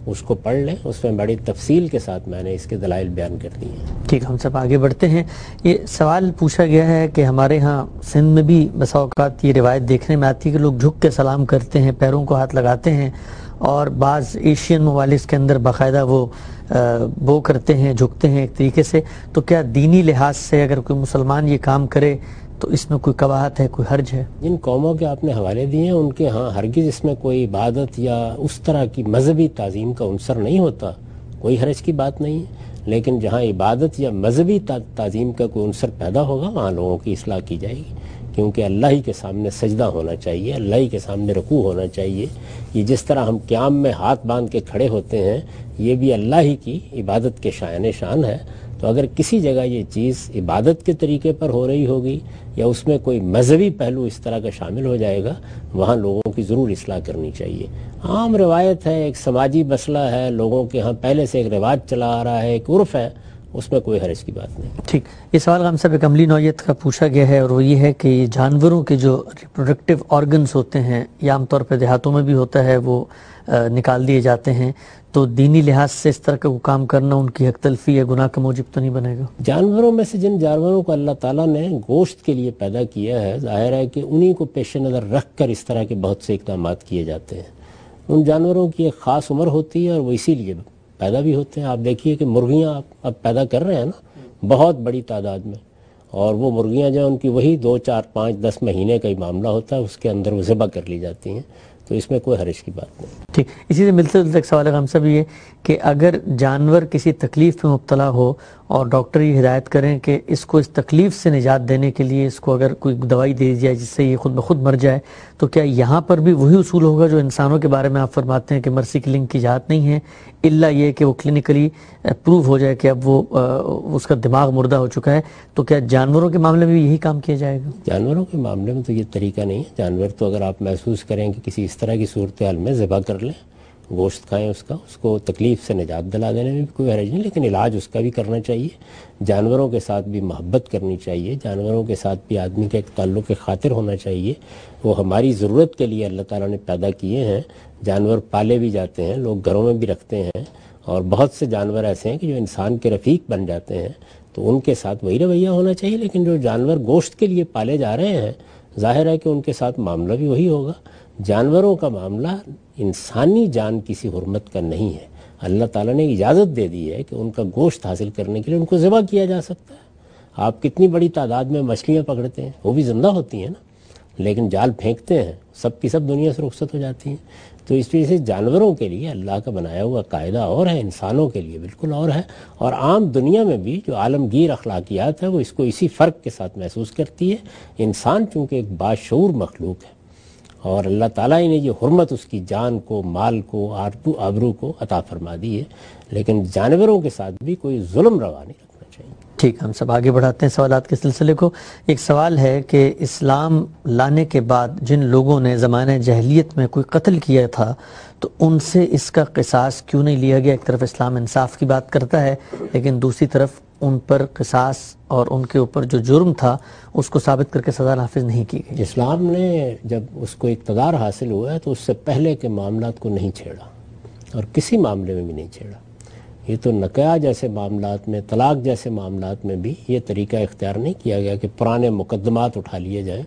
اس کو پڑھ لیں، اس میں بڑی تفصیل کے ساتھ میں نے اس کے دلائل بیان کر دی ہیں۔ ٹھیک، ہم سب آگے بڑھتے ہیں۔ یہ سوال پوچھا گیا ہے کہ ہمارے ہاں سندھ میں بھی بسا اوقات یہ روایت دیکھنے میں آتی ہے کہ لوگ جھک کے سلام کرتے ہیں، پیروں کو ہاتھ لگاتے ہیں، اور بعض ایشین ممالک کے اندر باقاعدہ وہ وہ کرتے ہیں، جھکتے ہیں ایک طریقے سے۔ تو کیا دینی لحاظ سے اگر کوئی مسلمان یہ کام کرے تو اس میں کوئی قباحت ہے، کوئی حرج ہے؟ جن قوموں کے آپ نے حوالے دیے ہیں ان کے ہاں ہرگز اس میں کوئی عبادت یا اس طرح کی مذہبی تعظیم کا عنصر نہیں ہوتا، کوئی حرج کی بات نہیں ہے۔ لیکن جہاں عبادت یا مذہبی تعظیم کا کوئی عنصر پیدا ہوگا وہاں لوگوں کی اصلاح کی جائے گی، کیونکہ اللہ ہی کے سامنے سجدہ ہونا چاہیے، اللہ ہی کے سامنے رکوع ہونا چاہیے۔ یہ جس طرح ہم قیام میں ہاتھ باندھ کے کھڑے ہوتے ہیں، یہ بھی اللہ ہی کی عبادت کے شایان شان ہے۔ تو اگر کسی جگہ یہ چیز عبادت کے طریقے پر ہو رہی ہوگی یا اس میں کوئی مذہبی پہلو اس طرح کا شامل ہو جائے گا، وہاں لوگوں کی ضرور اصلاح کرنی چاہیے۔ عام روایت ہے، ایک سماجی مسئلہ ہے، لوگوں کے ہاں پہلے سے ایک رواج چلا آ رہا ہے، ایک عرف ہے، اس میں کوئی حرج کی بات نہیں۔ ٹھیک، یہ سوال ہم سب ایک عملی نوعیت کا پوچھا گیا ہے، اور وہ یہ ہے کہ یہ جانوروں کے جو ریپروڈکٹیو آرگنز ہوتے ہیں، یا عام طور پہ دیہاتوں میں بھی ہوتا ہے، وہ نکال دیے جاتے ہیں، تو دینی لحاظ سے اس طرح کا کام کرنا ان کی حق تلفی یا گناہ کا موجب تو نہیں بنے گا؟ جانوروں میں سے جن جانوروں کو اللہ تعالیٰ نے گوشت کے لیے پیدا کیا ہے، ظاہر ہے کہ انہی کو پیش نظر رکھ کر اس طرح کے بہت سے اقدامات کیے جاتے ہیں۔ ان جانوروں کی ایک خاص عمر ہوتی ہے اور وہ اسی لیے پیدا بھی ہوتے ہیں۔ آپ دیکھیے کہ مرغیاں اب پیدا کر رہے ہیں نا بہت بڑی تعداد میں، اور وہ مرغیاں جو ان کی وہی دو چار پانچ دس مہینے کا ہی معاملہ ہوتا ہے، اس کے اندر وہ ذبح کر لی جاتی ہیں، تو اس میں کوئی حرج کی بات نہیں۔ ٹھیک، اسی سے ملتے جلتے ایک سوال ہے ہم سب یہ کہ اگر جانور کسی تکلیف میں مبتلا ہو اور ڈاکٹر یہ ہدایت کریں کہ اس کو اس تکلیف سے نجات دینے کے لیے اس کو اگر کوئی دوائی دے دی جائے جس سے یہ خود بخود مر جائے، تو کیا یہاں پر بھی وہی اصول ہوگا جو انسانوں کے بارے میں آپ فرماتے ہیں کہ مرسی کلنگ کی اجازت نہیں ہے، الا یہ کہ وہ کلینکلی پروو ہو جائے کہ اب وہ اس کا دماغ مردہ ہو چکا ہے؟ تو کیا جانوروں کے معاملے میں بھی یہی کام کیا جائے گا؟ جانوروں کے معاملے میں تو یہ طریقہ نہیں ہے۔ جانور تو اگر آپ محسوس کریں کہ کسی اس طرح کی صورتحال میں ذبح کر لیں، گوشت کھائیں، اس کا اس کو تکلیف سے نجات دلا دینے میں بھی کوئی حرج نہیں، لیکن علاج اس کا بھی کرنا چاہیے۔ جانوروں کے ساتھ بھی محبت کرنی چاہیے، جانوروں کے ساتھ بھی آدمی کا ایک تعلق خاطر ہونا چاہیے۔ وہ ہماری ضرورت کے لیے اللہ تعالیٰ نے پیدا کیے ہیں۔ جانور پالے بھی جاتے ہیں، لوگ گھروں میں بھی رکھتے ہیں، اور بہت سے جانور ایسے ہیں کہ جو انسان کے رفیق بن جاتے ہیں، تو ان کے ساتھ وہی رویہ ہونا چاہیے۔ لیکن جو جانور گوشت کے لیے پالے جا رہے ہیں، ظاہر ہے کہ ان کے ساتھ معاملہ بھی وہی ہوگا۔ جانوروں کا معاملہ انسانی جان کسی حرمت کا نہیں ہے۔ اللہ تعالیٰ نے اجازت دے دی ہے کہ ان کا گوشت حاصل کرنے کے لیے ان کو ذبح کیا جا سکتا ہے۔ آپ کتنی بڑی تعداد میں مچھلیاں پکڑتے ہیں، وہ بھی زندہ ہوتی ہیں نا، لیکن جال پھینکتے ہیں، سب کی سب دنیا سے رخصت ہو جاتی ہیں۔ تو اس وجہ سے جانوروں کے لیے اللہ کا بنایا ہوا قاعدہ اور ہے، انسانوں کے لیے بالکل اور ہے، اور عام دنیا میں بھی جو عالمگیر اخلاقیات ہے وہ اس کو اسی فرق کے ساتھ محسوس کرتی ہے۔ انسان چونکہ ایک باشعور مخلوق ہے، اور اللہ تعالیٰ نے یہ حرمت اس کی جان کو، مال کو، آبرو کو عطا فرما دی ہے، لیکن جانوروں کے ساتھ بھی کوئی ظلم روا نہیں رکھنا چاہیے۔ ٹھیک، ہم سب آگے بڑھاتے ہیں سوالات کے سلسلے کو۔ ایک سوال ہے کہ اسلام لانے کے بعد جن لوگوں نے زمانہ جاہلیت میں کوئی قتل کیا تھا تو ان سے اس کا قصاص کیوں نہیں لیا گیا؟ ایک طرف اسلام انصاف کی بات کرتا ہے، لیکن دوسری طرف ان پر قصاص اور ان کے اوپر جو جرم تھا اس کو ثابت کر کے سزا نافذ نہیں کی گئی۔ اسلام نے جب اس کو اقتدار حاصل ہوا ہے تو اس سے پہلے کے معاملات کو نہیں چھیڑا، اور کسی معاملے میں بھی نہیں چھیڑا۔ یہ تو نکاح جیسے معاملات میں، طلاق جیسے معاملات میں بھی یہ طریقہ اختیار نہیں کیا گیا کہ پرانے مقدمات اٹھا لیے جائیں۔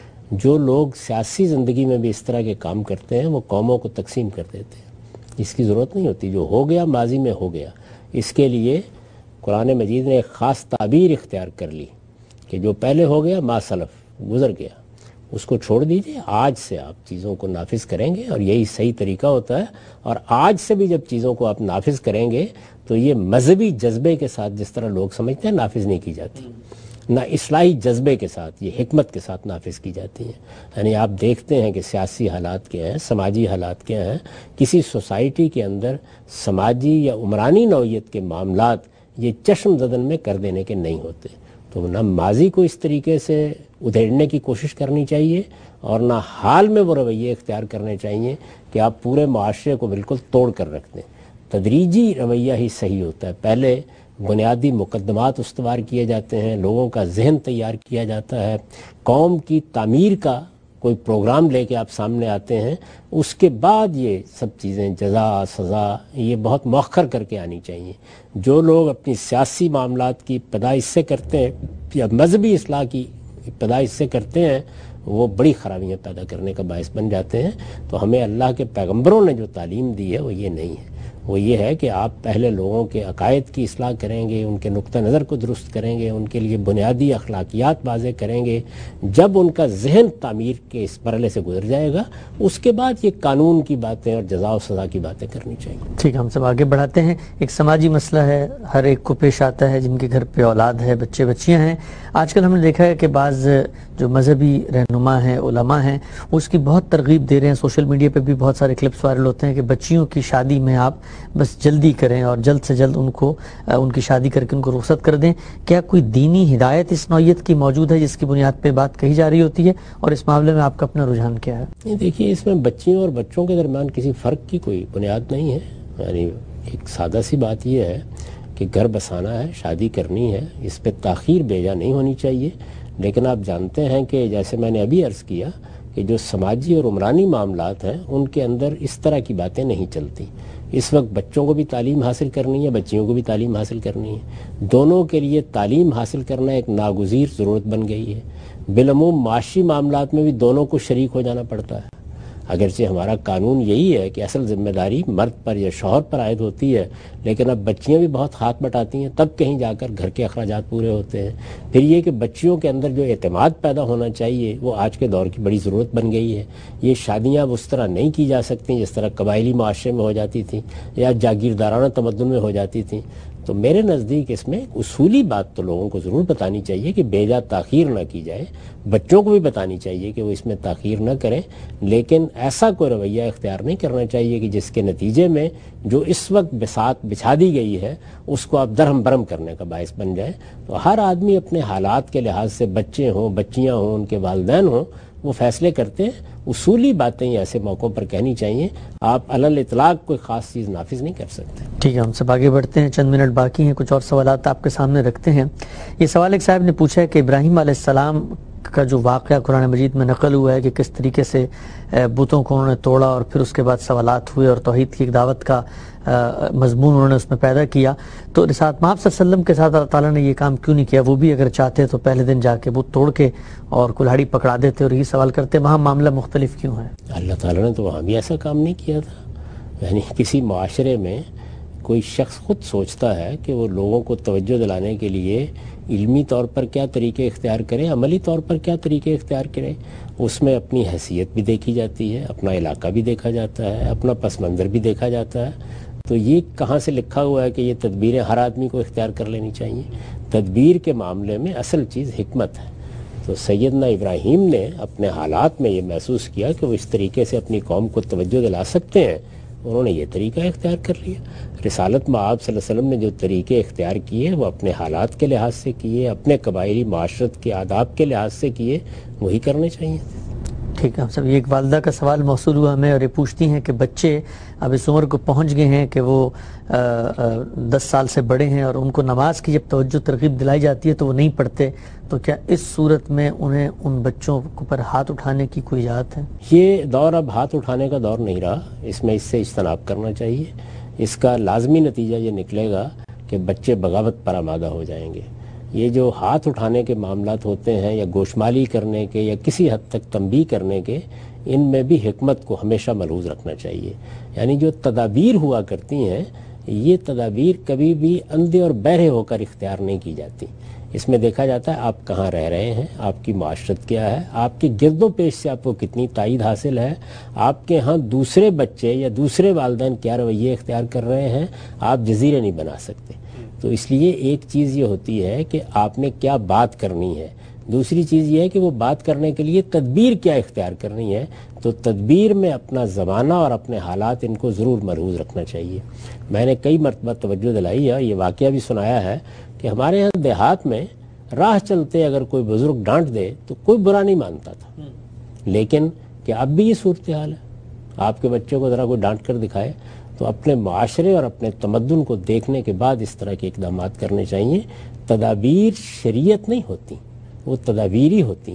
جو لوگ سیاسی زندگی میں بھی اس طرح کے کام کرتے ہیں وہ قوموں کو تقسیم کر دیتے ہیں، اس کی ضرورت نہیں ہوتی۔ جو ہو گیا ماضی میں ہو گیا، اس کے لیے قرآن مجید نے ایک خاص تعبیر اختیار کر لی کہ جو پہلے ہو گیا ما سلف، گزر گیا، اس کو چھوڑ دیجئے، آج سے آپ چیزوں کو نافذ کریں گے، اور یہی صحیح طریقہ ہوتا ہے۔ اور آج سے بھی جب چیزوں کو آپ نافذ کریں گے تو یہ مذہبی جذبے کے ساتھ جس طرح لوگ سمجھتے ہیں نافذ نہیں کی جاتی، نہ اصلاحی جذبے کے ساتھ، یہ حکمت کے ساتھ نافذ کی جاتی ہیں۔ یعنی آپ دیکھتے ہیں کہ سیاسی حالات کیا ہیں، سماجی حالات کیا ہیں، کسی سوسائٹی کے اندر سماجی یا عمرانی نوعیت کے معاملات یہ چشم زدن میں کر دینے کے نہیں ہوتے۔ تو نہ ماضی کو اس طریقے سے ادھیڑنے کی کوشش کرنی چاہیے، اور نہ حال میں وہ رویے اختیار کرنے چاہیے کہ آپ پورے معاشرے کو بالکل توڑ کر رکھ دیں۔ تدریجی رویہ ہی صحیح ہوتا ہے۔ پہلے بنیادی مقدمات استوار کیے جاتے ہیں، لوگوں کا ذہن تیار کیا جاتا ہے، قوم کی تعمیر کا کوئی پروگرام لے کے آپ سامنے آتے ہیں، اس کے بعد یہ سب چیزیں جزا سزا یہ بہت مؤخر کر کے آنی چاہیے. جو لوگ اپنی سیاسی معاملات کی ابتدا اس سے کرتے ہیں یا مذہبی اصلاح کی ابتدا اس سے کرتے ہیں، وہ بڑی خرابیاں پیدا کرنے کا باعث بن جاتے ہیں. تو ہمیں اللہ کے پیغمبروں نے جو تعلیم دی ہے وہ یہ نہیں ہے، وہ یہ ہے کہ آپ پہلے لوگوں کے عقائد کی اصلاح کریں گے، ان کے نقطہ نظر کو درست کریں گے، ان کے لیے بنیادی اخلاقیات واضح کریں گے. جب ان کا ذہن تعمیر کے اس مرحلے سے گزر جائے گا، اس کے بعد یہ قانون کی باتیں اور جزا و سزا کی باتیں کرنی چاہیے. ٹھیک ہے، ہم سب آگے بڑھاتے ہیں. ایک سماجی مسئلہ ہے، ہر ایک کو پیش آتا ہے جن کے گھر پہ اولاد ہے، بچے بچیاں ہیں. آج کل ہم نے دیکھا ہے کہ بعض جو مذہبی رہنما ہیں، علماء ہیں، اس کی بہت ترغیب دے رہے ہیں. سوشل میڈیا پہ بھی بہت سارے کلپس وائرل ہوتے ہیں کہ بچیوں کی شادی میں آپ بس جلدی کریں اور جلد سے جلد ان کو ان کی شادی کر کے ان کو رخصت کر دیں. کیا کوئی دینی ہدایت اس نوعیت کی موجود ہے جس کی بنیاد پہ بات کہی جا رہی ہوتی ہے، اور اس معاملے میں آپ کا اپنا رجحان کیا ہے؟ دیکھیے، اس میں بچیوں اور بچوں کے درمیان کسی فرق کی کوئی بنیاد نہیں ہے. یعنی ایک سادہ سی بات یہ ہے کہ گھر بسانا ہے، شادی کرنی ہے، اس پہ تاخیر بیجا نہیں ہونی چاہیے. لیکن آپ جانتے ہیں کہ جیسے میں نے ابھی عرض کیا کہ جو سماجی اور عمرانی معاملات ہیں ان کے اندر اس طرح کی باتیں نہیں چلتی. اس وقت بچوں کو بھی تعلیم حاصل کرنی ہے، بچیوں کو بھی تعلیم حاصل کرنی ہے. دونوں کے لیے تعلیم حاصل کرنا ایک ناگزیر ضرورت بن گئی ہے. بالعموم معاشی معاملات میں بھی دونوں کو شریک ہو جانا پڑتا ہے. اگرچہ ہمارا قانون یہی ہے کہ اصل ذمہ داری مرد پر یا شوہر پر عائد ہوتی ہے، لیکن اب بچیاں بھی بہت ہاتھ بٹاتی ہیں، تب کہیں جا کر گھر کے اخراجات پورے ہوتے ہیں. پھر یہ کہ بچیوں کے اندر جو اعتماد پیدا ہونا چاہیے وہ آج کے دور کی بڑی ضرورت بن گئی ہے. یہ شادیاں اس طرح نہیں کی جا سکتی جس طرح قبائلی معاشرے میں ہو جاتی تھیں یا جاگیردارانہ تمدن میں ہو جاتی تھیں. تو میرے نزدیک اس میں اصولی بات تو لوگوں کو ضرور بتانی چاہیے کہ بیجا تاخیر نہ کی جائے. بچوں کو بھی بتانی چاہیے کہ وہ اس میں تاخیر نہ کریں، لیکن ایسا کوئی رویہ اختیار نہیں کرنا چاہیے کہ جس کے نتیجے میں جو اس وقت بساط بچھا دی گئی ہے اس کو آپ درہم برہم کرنے کا باعث بن جائے. تو ہر آدمی اپنے حالات کے لحاظ سے، بچے ہوں، بچیاں ہوں، ان کے والدین ہوں، وہ فیصلے کرتے ہیں. اصولی باتیں ایسے موقعوں پر کہنی چاہیے. آپ علی الاطلاق کوئی خاص چیز نافذ نہیں کر سکتے. ٹھیک ہے، ہم سب آگے بڑھتے ہیں، چند منٹ باقی ہیں، کچھ اور سوالات آپ کے سامنے رکھتے ہیں. یہ سوال ایک صاحب نے پوچھا ہے کہ ابراہیم علیہ السلام کا جو واقعہ قرآن مجید میں نقل ہوا ہے کہ کس طریقے سے بتوں کو انہوں نے توڑا اور پھر اس کے بعد سوالات ہوئے اور توحید کی ایک دعوت کا مضمون انہوں نے اس میں پیدا کیا، تو رسالت مآب صلی اللہ علیہ وسلم کے ساتھ اللہ تعالیٰ نے یہ کام کیوں نہیں کیا؟ وہ بھی اگر چاہتے تو پہلے دن جا کے بت توڑ کے اور کلہاڑی پکڑا دیتے اور یہ سوال کرتے. وہاں معاملہ مختلف کیوں ہے؟ اللہ تعالیٰ نے تو وہاں بھی ایسا کام نہیں کیا تھا. یعنی کسی معاشرے میں کوئی شخص خود سوچتا ہے کہ وہ لوگوں کو توجہ دلانے کے لیے علمی طور پر کیا طریقے اختیار کریں، عملی طور پر کیا طریقے اختیار کریں. اس میں اپنی حیثیت بھی دیکھی جاتی ہے، اپنا علاقہ بھی دیکھا جاتا ہے، اپنا پس منظر بھی دیکھا جاتا ہے. تو یہ کہاں سے لکھا ہوا ہے کہ یہ تدبیریں ہر آدمی کو اختیار کر لینی چاہیے؟ تدبیر کے معاملے میں اصل چیز حکمت ہے. تو سیدنا ابراہیم نے اپنے حالات میں یہ محسوس کیا کہ وہ اس طریقے سے اپنی قوم کو توجہ دلا سکتے ہیں، انہوں نے یہ طریقہ اختیار کر لیا. رسالت مآب صلی اللہ علیہ وسلم نے جو طریقے اختیار کیے وہ اپنے حالات کے لحاظ سے کیے، اپنے قبائلی معاشرت کے آداب کے لحاظ سے کیے، وہی کرنے چاہیے. ٹھیک ہے، ہم سب. یہ ایک والدہ کا سوال موصول ہوا ہمیں اور یہ پوچھتی ہیں کہ بچے اب اس عمر کو پہنچ گئے ہیں کہ وہ دس سال سے بڑے ہیں اور ان کو نماز کی جب توجہ ترغیب دلائی جاتی ہے تو وہ نہیں پڑھتے، تو کیا اس صورت میں انہیں ان بچوں پر ہاتھ اٹھانے کی کوئی اجازت ہے؟ یہ دور اب ہاتھ اٹھانے کا دور نہیں رہا، اس میں اس سے اجتناب کرنا چاہیے. اس کا لازمی نتیجہ یہ نکلے گا کہ بچے بغاوت پر آمادہ ہو جائیں گے. یہ جو ہاتھ اٹھانے کے معاملات ہوتے ہیں یا گوشمالی کرنے کے یا کسی حد تک تنبیہ کرنے کے، ان میں بھی حکمت کو ہمیشہ ملحوظ رکھنا چاہیے. یعنی جو تدابیر ہوا کرتی ہیں یہ تدابیر کبھی بھی اندھے اور بہرے ہو کر اختیار نہیں کی جاتی. اس میں دیکھا جاتا ہے آپ کہاں رہ رہے ہیں، آپ کی معاشرت کیا ہے، آپ کے گرد و پیش سے آپ کو کتنی تائید حاصل ہے، آپ کے ہاں دوسرے بچے یا دوسرے والدین کیا رویے اختیار کر رہے ہیں. آپ جزیرے نہیں بنا سکتے. تو اس لیے ایک چیز یہ ہوتی ہے کہ آپ نے کیا بات کرنی ہے، دوسری چیز یہ ہے کہ وہ بات کرنے کے لیے تدبیر کیا اختیار کرنی ہے. تو تدبیر میں اپنا زمانہ اور اپنے حالات ان کو ضرور ملحوظ رکھنا چاہیے. میں نے کئی مرتبہ توجہ دلائی ہے، یہ واقعہ بھی سنایا ہے کہ ہمارے یہاں دیہات میں راہ چلتے اگر کوئی بزرگ ڈانٹ دے تو کوئی برا نہیں مانتا تھا. لیکن کہ اب بھی یہ صورتحال ہے. آپ کے بچے کو ذرا کوئی ڈانٹ کر دکھائے تو اپنے معاشرے اور اپنے تمدن کو دیکھنے کے بعد اس طرح کے اقدامات کرنے چاہیے. تدابیر شریعت نہیں ہوتی، وہ تدابیر ہی ہوتی ہیں.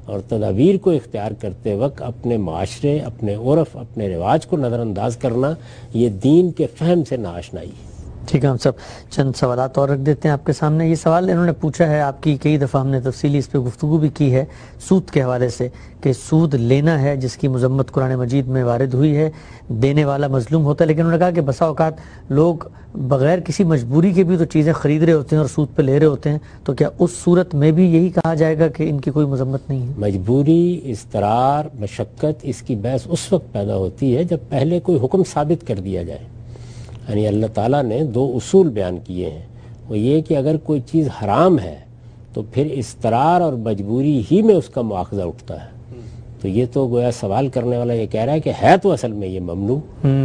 اور تدابیر کو اختیار کرتے وقت اپنے معاشرے، اپنے عرف، اپنے رواج کو نظر انداز کرنا یہ دین کے فہم سے ناآشنائی ہے۔ ٹھیک ہے، ہم سب چند سوالات اور رکھ دیتے ہیں آپ کے سامنے۔ یہ سوال انہوں نے پوچھا ہے، آپ کی کئی دفعہ ہم نے تفصیلی اس پہ گفتگو بھی کی ہے سود کے حوالے سے، کہ سود لینا ہے جس کی مذمت قرآن مجید میں وارد ہوئی ہے، دینے والا مظلوم ہوتا ہے، لیکن انہوں نے کہا کہ بسا اوقات لوگ بغیر کسی مجبوری کے بھی تو چیزیں خرید رہے ہوتے ہیں اور سود پہ لے رہے ہوتے ہیں، تو کیا اس صورت میں بھی یہی کہا جائے گا کہ ان کی کوئی مذمت نہیں ہے؟ مجبوری، اضطرار، مشقت، اس کی بحث اس وقت پیدا ہوتی ہے جب پہلے کوئی حکم ثابت کر دیا جائے۔ یعنی اللہ تعالیٰ نے دو اصول بیان کیے ہیں، وہ یہ کہ اگر کوئی چیز حرام ہے تو پھر اضطرار اور مجبوری ہی میں اس کا مواخذہ اٹھتا ہے۔ تو یہ تو گویا سوال کرنے والا یہ کہہ رہا ہے کہ ہے تو اصل میں یہ ممنوع۔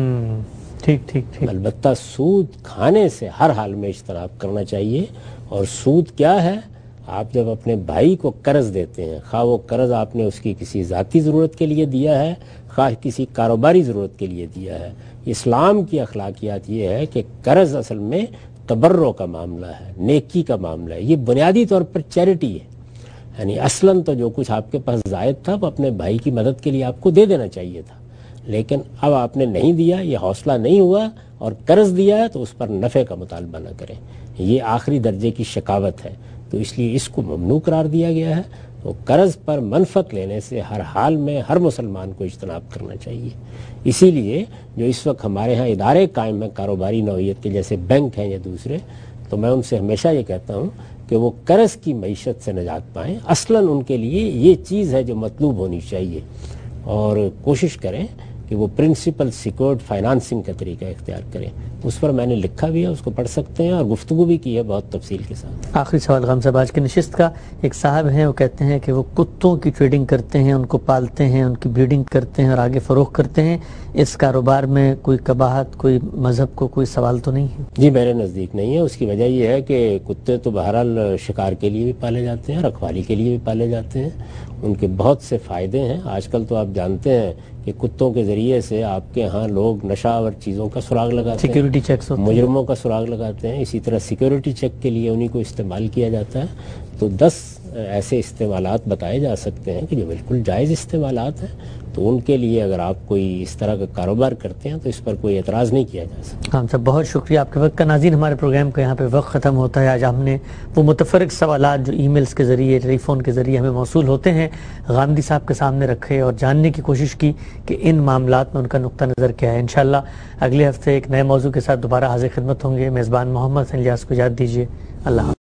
ٹھیک ٹھیک ٹھیک البتہ سود کھانے سے ہر حال میں اجتناب کرنا چاہیے۔ اور سود کیا ہے؟ آپ جب اپنے بھائی کو قرض دیتے ہیں، خواہ وہ قرض آپ نے اس کی کسی ذاتی ضرورت کے لیے دیا ہے، خواہ کسی کاروباری ضرورت کے لیے دیا ہے، اسلام کی اخلاقیات یہ ہے کہ قرض اصل میں تبرع کا معاملہ ہے، نیکی کا معاملہ ہے، یہ بنیادی طور پر چیریٹی ہے۔ یعنی اصلاً تو جو کچھ آپ کے پاس زائد تھا وہ اپنے بھائی کی مدد کے لیے آپ کو دے دینا چاہیے تھا، لیکن اب آپ نے نہیں دیا، یہ حوصلہ نہیں ہوا اور قرض دیا ہے تو اس پر نفع کا مطالبہ نہ کریں، یہ آخری درجے کی شقاوت ہے۔ تو اس لیے اس کو ممنوع قرار دیا گیا ہے۔ تو قرض پر منفعت لینے سے ہر حال میں ہر مسلمان کو اجتناب کرنا چاہیے۔ اسی لیے جو اس وقت ہمارے ہاں ادارے قائم ہیں کاروباری نوعیت کے، جیسے بینک ہیں یا دوسرے، تو میں ان سے ہمیشہ یہ کہتا ہوں کہ وہ قرض کی معیشت سے نجات پائیں۔ اصلاً ان کے لیے یہ چیز ہے جو مطلوب ہونی چاہیے، اور کوشش کریں کہ وہ پرنسپل سیکورڈ فائنانسنگ کا طریقہ اختیار کریں۔ اس پر میں نے لکھا بھی ہے، اس کو پڑھ سکتے ہیں، اور گفتگو بھی کی ہے بہت تفصیل کے ساتھ۔ آخری سوال غم صاحب آج کی نشست کا، ایک صاحب ہیں وہ کہتے ہیں کہ وہ کتوں کی ٹریڈنگ کرتے ہیں، ان کو پالتے ہیں، ان کی بریڈنگ کرتے ہیں اور آگے فروخت کرتے ہیں، اس کاروبار میں کوئی قباحت، کوئی مذہب کو کوئی سوال تو نہیں ہے؟ جی میرے نزدیک نہیں ہے۔ اس کی وجہ یہ ہے کہ کتے تو بہرحال شکار کے لیے بھی پالے جاتے ہیں، رکھوالی کے لیے بھی پالے جاتے ہیں، ان کے بہت سے فائدے ہیں۔ آج کل تو آپ جانتے ہیں کہ کتوں کے ذریعے سے آپ کے ہاں لوگ نشہ اور چیزوں کا سراغ لگاتے ہیں، سیکیورٹی چیکس ہوتے ہیں، مجرموں کا سراغ لگاتے ہیں، اسی طرح سیکیورٹی چیک کے لیے انہی کو استعمال کیا جاتا ہے۔ تو دس ایسے استعمالات بتائے جا سکتے ہیں کہ جو بالکل جائز استعمالات ہیں، تو ان کے لیے اگر آپ کوئی اس طرح کا کاروبار کرتے ہیں تو اس پر کوئی اعتراض نہیں کیا جا سکتا۔ ہم سب بہت شکریہ آپ کے وقت کا۔ ناظرین، ہمارے پروگرام کا یہاں پہ وقت ختم ہوتا ہے۔ آج ہم نے وہ متفرق سوالات جو ای میلز کے ذریعے، ٹیلی فون کے ذریعے ہمیں موصول ہوتے ہیں، غامدی صاحب کے سامنے رکھے اور جاننے کی کوشش کی کہ ان معاملات میں ان کا نقطہ نظر کیا ہے۔ انشاءاللہ اگلے ہفتے ایک نئے موضوع کے ساتھ دوبارہ حاضر خدمت ہوں گے۔ میزبان محمد حسن الیاس کو یاد دیجیے۔ اللہ حافظ۔